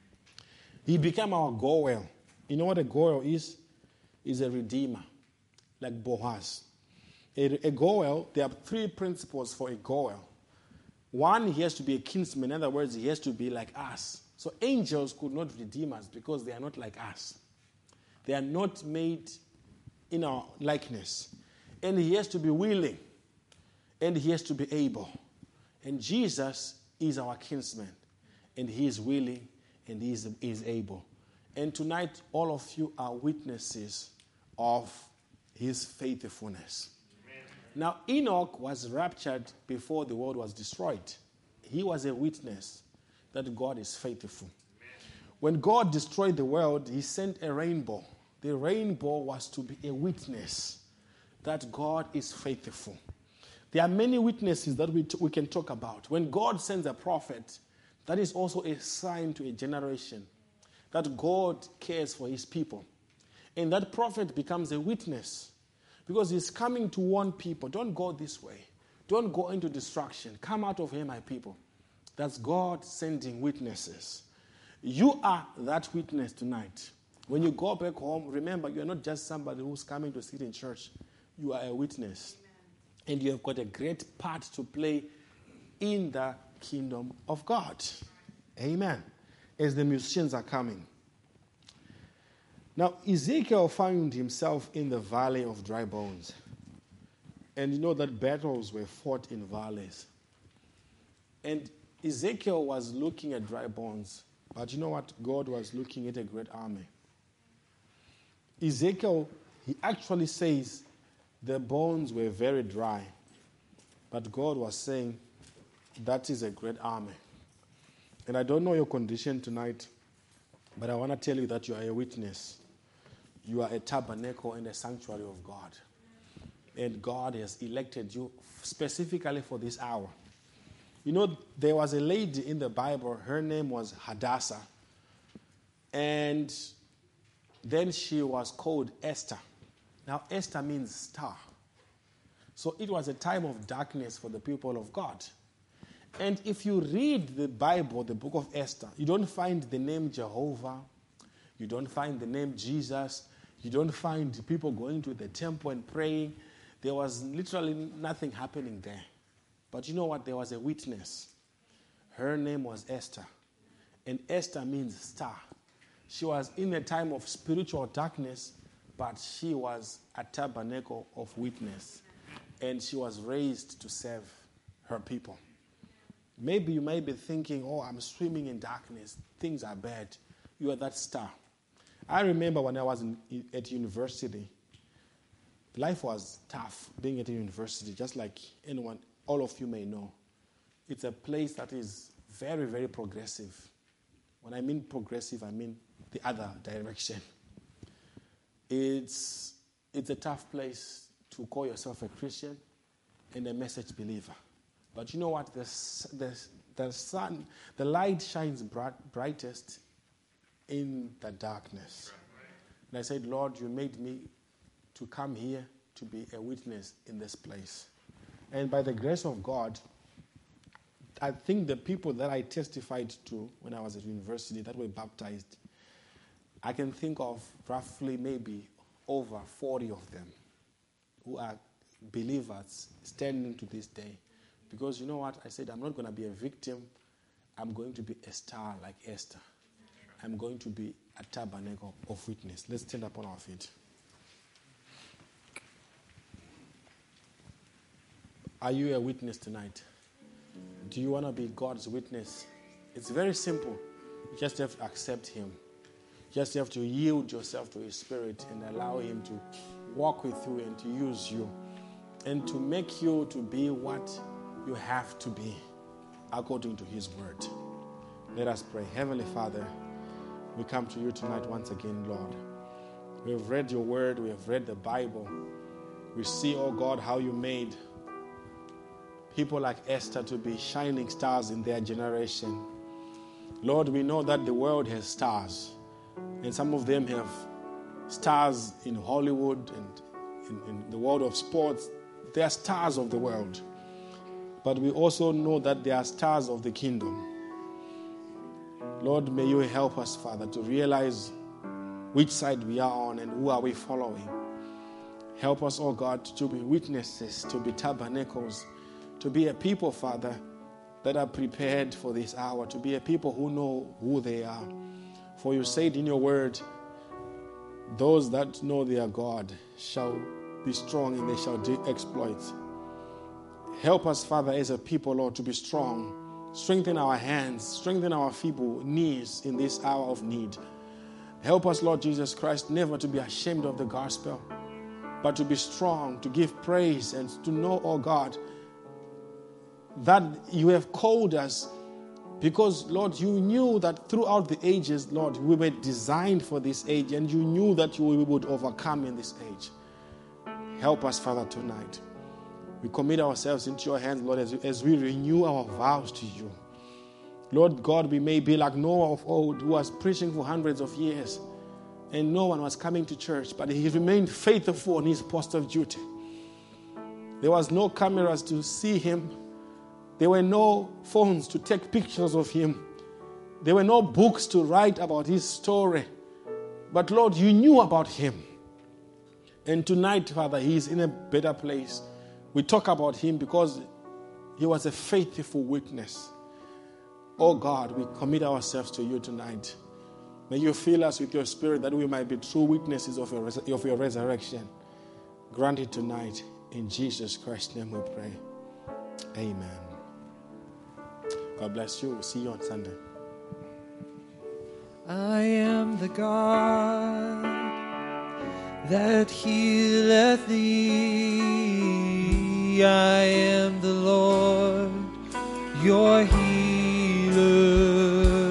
He became our Goel. You know what a Goel is? Is a redeemer, like Boaz. A Goel, there are 3 principles for a Goel. One, he has to be a kinsman. In other words, he has to be like us. So angels could not redeem us because they are not like us. They are not made in our likeness. And he has to be willing. And he has to be able. And Jesus is our kinsman. And he is willing and he is able. And tonight, all of you are witnesses of his faithfulness. Amen. Now, Enoch was raptured before the world was destroyed. He was a witness that God is faithful. Amen. When God destroyed the world, he sent a rainbow. The rainbow was to be a witness that God is faithful. There are many witnesses that we can talk about. When God sends a prophet, that is also a sign to a generation that God cares for his people. And that prophet becomes a witness because he's coming to warn people. Don't go this way. Don't go into destruction. Come out of here, my people. That's God sending witnesses. You are that witness tonight. When you go back home, remember, you're not just somebody who's coming to sit in church. You are a witness. Amen. And you have got a great part to play in the kingdom of God. Amen. As the musicians are coming. Now, Ezekiel found himself in the valley of dry bones. And you know that battles were fought in valleys. And Ezekiel was looking at dry bones. But you know what? God was looking at a great army. Ezekiel, he actually says the bones were very dry. But God was saying, that is a great army. And I don't know your condition tonight, but I want to tell you that you are a witness. You are a tabernacle and a sanctuary of God. And God has elected you specifically for this hour. You know, there was a lady in the Bible, her name was Hadassah. And then she was called Esther. Now, Esther means star. So it was a time of darkness for the people of God. And if you read the Bible, the book of Esther, you don't find the name Jehovah. You don't find the name Jesus. You don't find people going to the temple and praying. There was literally nothing happening there. But you know what? There was a witness. Her name was Esther. And Esther means star. She was in a time of spiritual darkness, but she was a tabernacle of witness. And she was raised to serve her people. Maybe you may be thinking, oh, I'm swimming in darkness. Things are bad. You are that star. I remember when I was at university, life was tough being at a university, just like anyone, all of you may know. It's a place that is very, very progressive. When I mean progressive, I mean the other direction. It's a tough place to call yourself a Christian and a message believer. But you know what? The sun, the light shines brightest in the darkness. And I said, Lord, you made me to come here to be a witness in this place. And by the grace of God, I think the people that I testified to when I was at university that were baptized, I can think of roughly maybe over 40 of them who are believers standing to this day. Because you know what? I said, I'm not going to be a victim. I'm going to be a star like Esther. I'm going to be a tabernacle of witness. Let's stand up on our feet. Are you a witness tonight? Do you want to be God's witness? It's very simple. You just have to accept Him. You just have to yield yourself to His Spirit and allow Him to walk with you and to use you and to make you to be what you have to be according to His word. Let us pray. Heavenly Father, we come to you tonight once again, Lord. We have read your word. We have read the Bible. We see, oh God, how you made people like Esther to be shining stars in their generation. Lord, we know that the world has stars. And some of them have stars in Hollywood and in the world of sports. They are stars of the world. But we also know that they are stars of the kingdom. Lord, may you help us, Father, to realize which side we are on and who are we following. Help us, oh God, to be witnesses, to be tabernacles, to be a people, Father, that are prepared for this hour, to be a people who know who they are. For you said in your word, those that know their God shall be strong and they shall do exploits. Help us, Father, as a people, Lord, to be strong. Strengthen our hands, strengthen our feeble knees in this hour of need. Help us, Lord Jesus Christ, never to be ashamed of the gospel, but to be strong, to give praise, and to know, oh God, that you have called us because, Lord, you knew that throughout the ages, Lord, we were designed for this age, and you knew that we would overcome in this age. Help us, Father, tonight. We commit ourselves into your hands, Lord, as we renew our vows to you. Lord God, we may be like Noah of old, who was preaching for hundreds of years, and no one was coming to church, but he remained faithful on his post of duty. There was no cameras to see him. There were no phones to take pictures of him. There were no books to write about his story. But Lord, you knew about him. And tonight, Father, he is in a better place. We talk about him because he was a faithful witness. Oh God, we commit ourselves to you tonight. May you fill us with your Spirit that we might be true witnesses of your resurrection. Grant it tonight. In Jesus Christ's name we pray. Amen. God bless you. We'll see you on Sunday. I am the God that healeth thee. I am the Lord, your healer.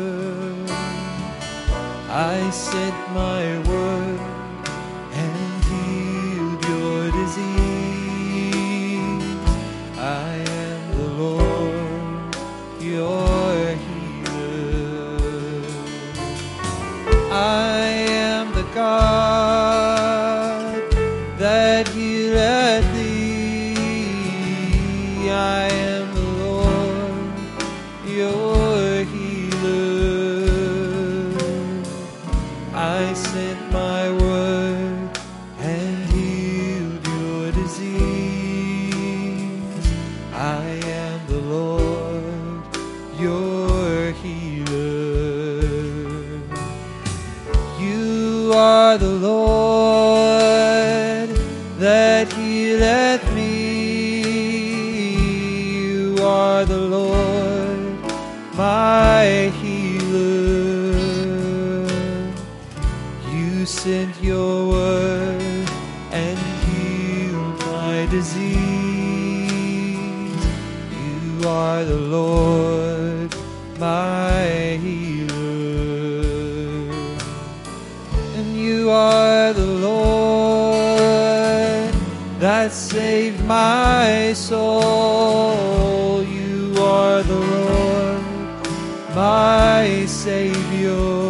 I sent my word and healed your disease. I am the Lord, your healer. I am the God that healeth thee. I am the Lord, healeth me. You are the Lord, my healer. You sent your word and healed my disease. You are the Lord, my healer. And you are the Lord that saved my soul. You are the Lord, my Savior.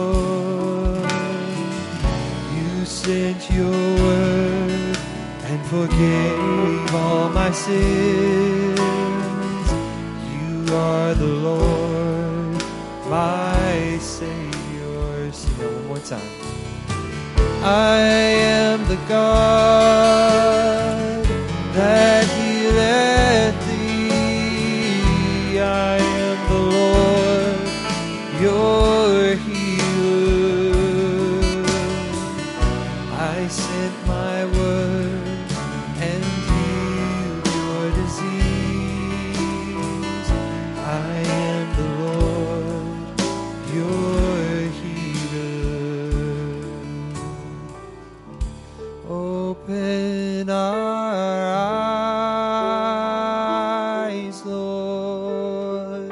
You sent your word and forgave all my sins. You are the Lord, my Savior. Sing that one more time. I am the God that healeth thee. I am the Lord, your healer. I sent my word and healed your disease. I am the Lord, your healer. Open our eyes, Lord.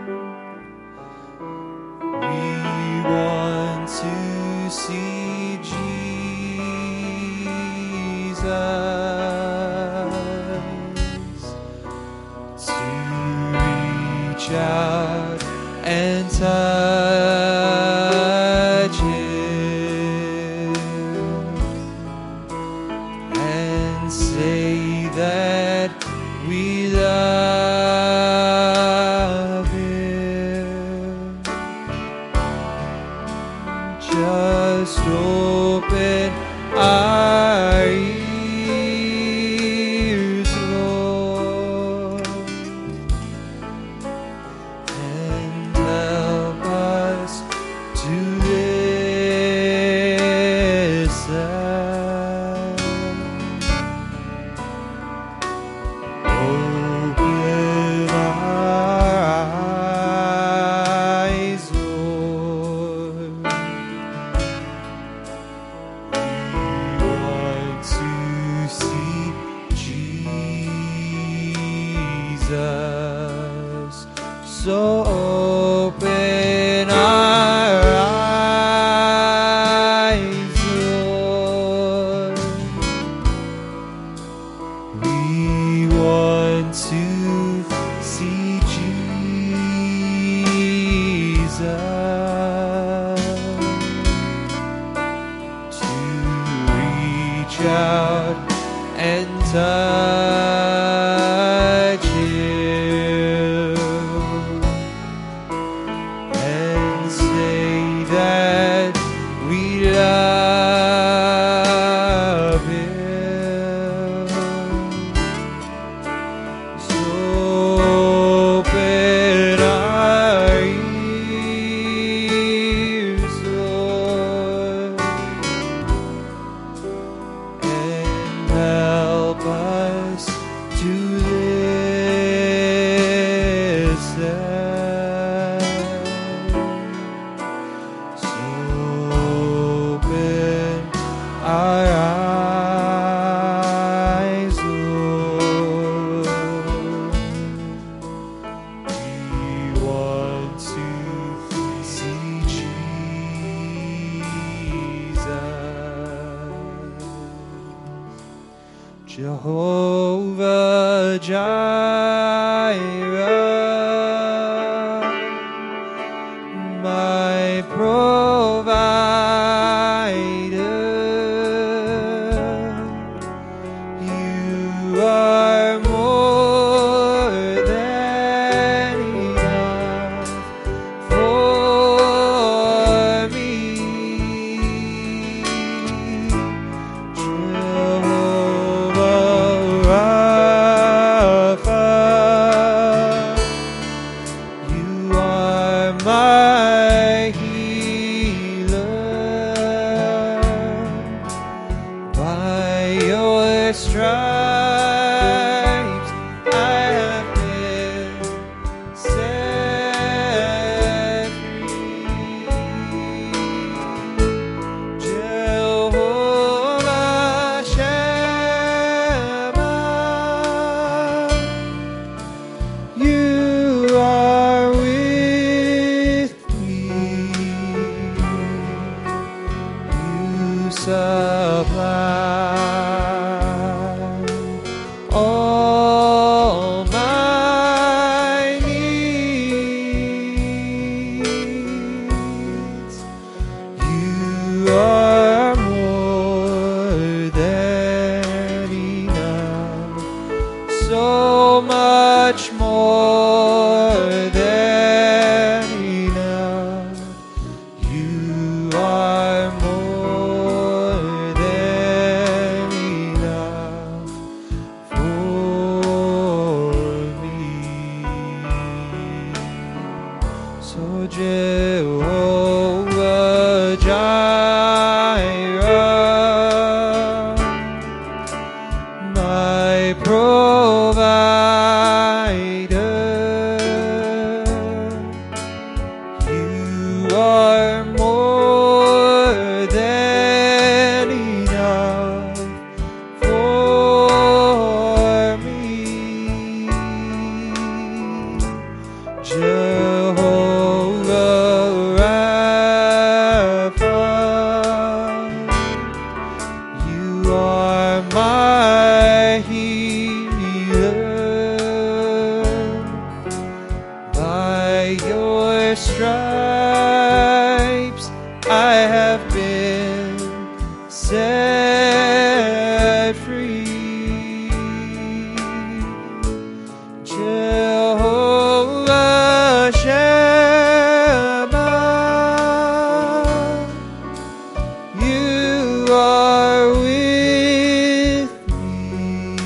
We want to see Jesus, to reach out and touch Him and say that we love Him. Just open our ears, Lord, and help us to listen. Open our eyes, Lord. We want to see Jesus. So open our eyes, Lord. We want to see Jesus, to reach out and touch Him and say that we love Him. So open our ears, Lord, and help us to listen. So open our eyes, Lord. We want to see Jesus. Jehovah Jireh, my provider. You are more than enough for me. Jehovah Rapha, you are my healer. By your stripes provider. You are more than enough for me. Jehovah Rapha, you are my healer. By your stripes I have been set free. Jehovah Shammah, you are with me.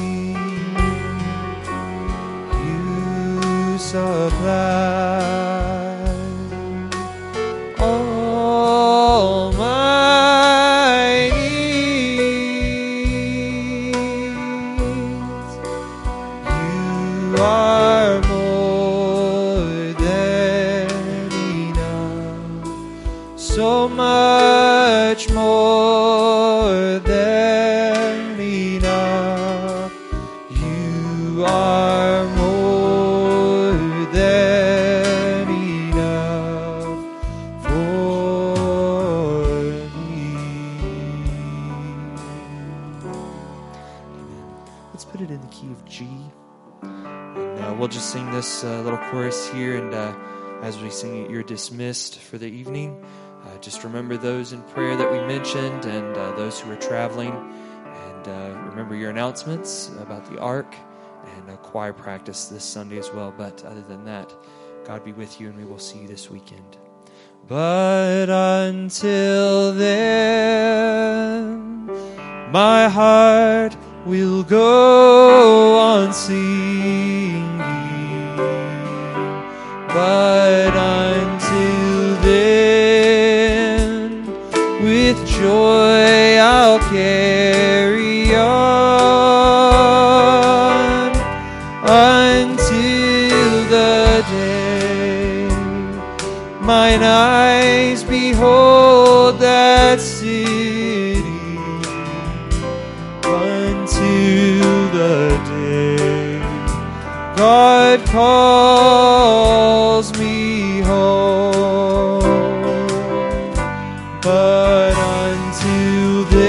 You supply all my needs. You are more than enough, so much more than enough. You are more than enough for me. Let's put it in the key of G. And we'll just sing this little chorus here, and as we sing it, you're dismissed for the evening. Just remember those in prayer that we mentioned, and those who are traveling, and remember your announcements about the Ark and choir practice this Sunday as well. But other than that, God be with you, and we will see you this weekend. But until then, my heart will go on singing. But until then, with joy I'll carry on until the day mine eyes behold that city, until the day God calls me home. But until then,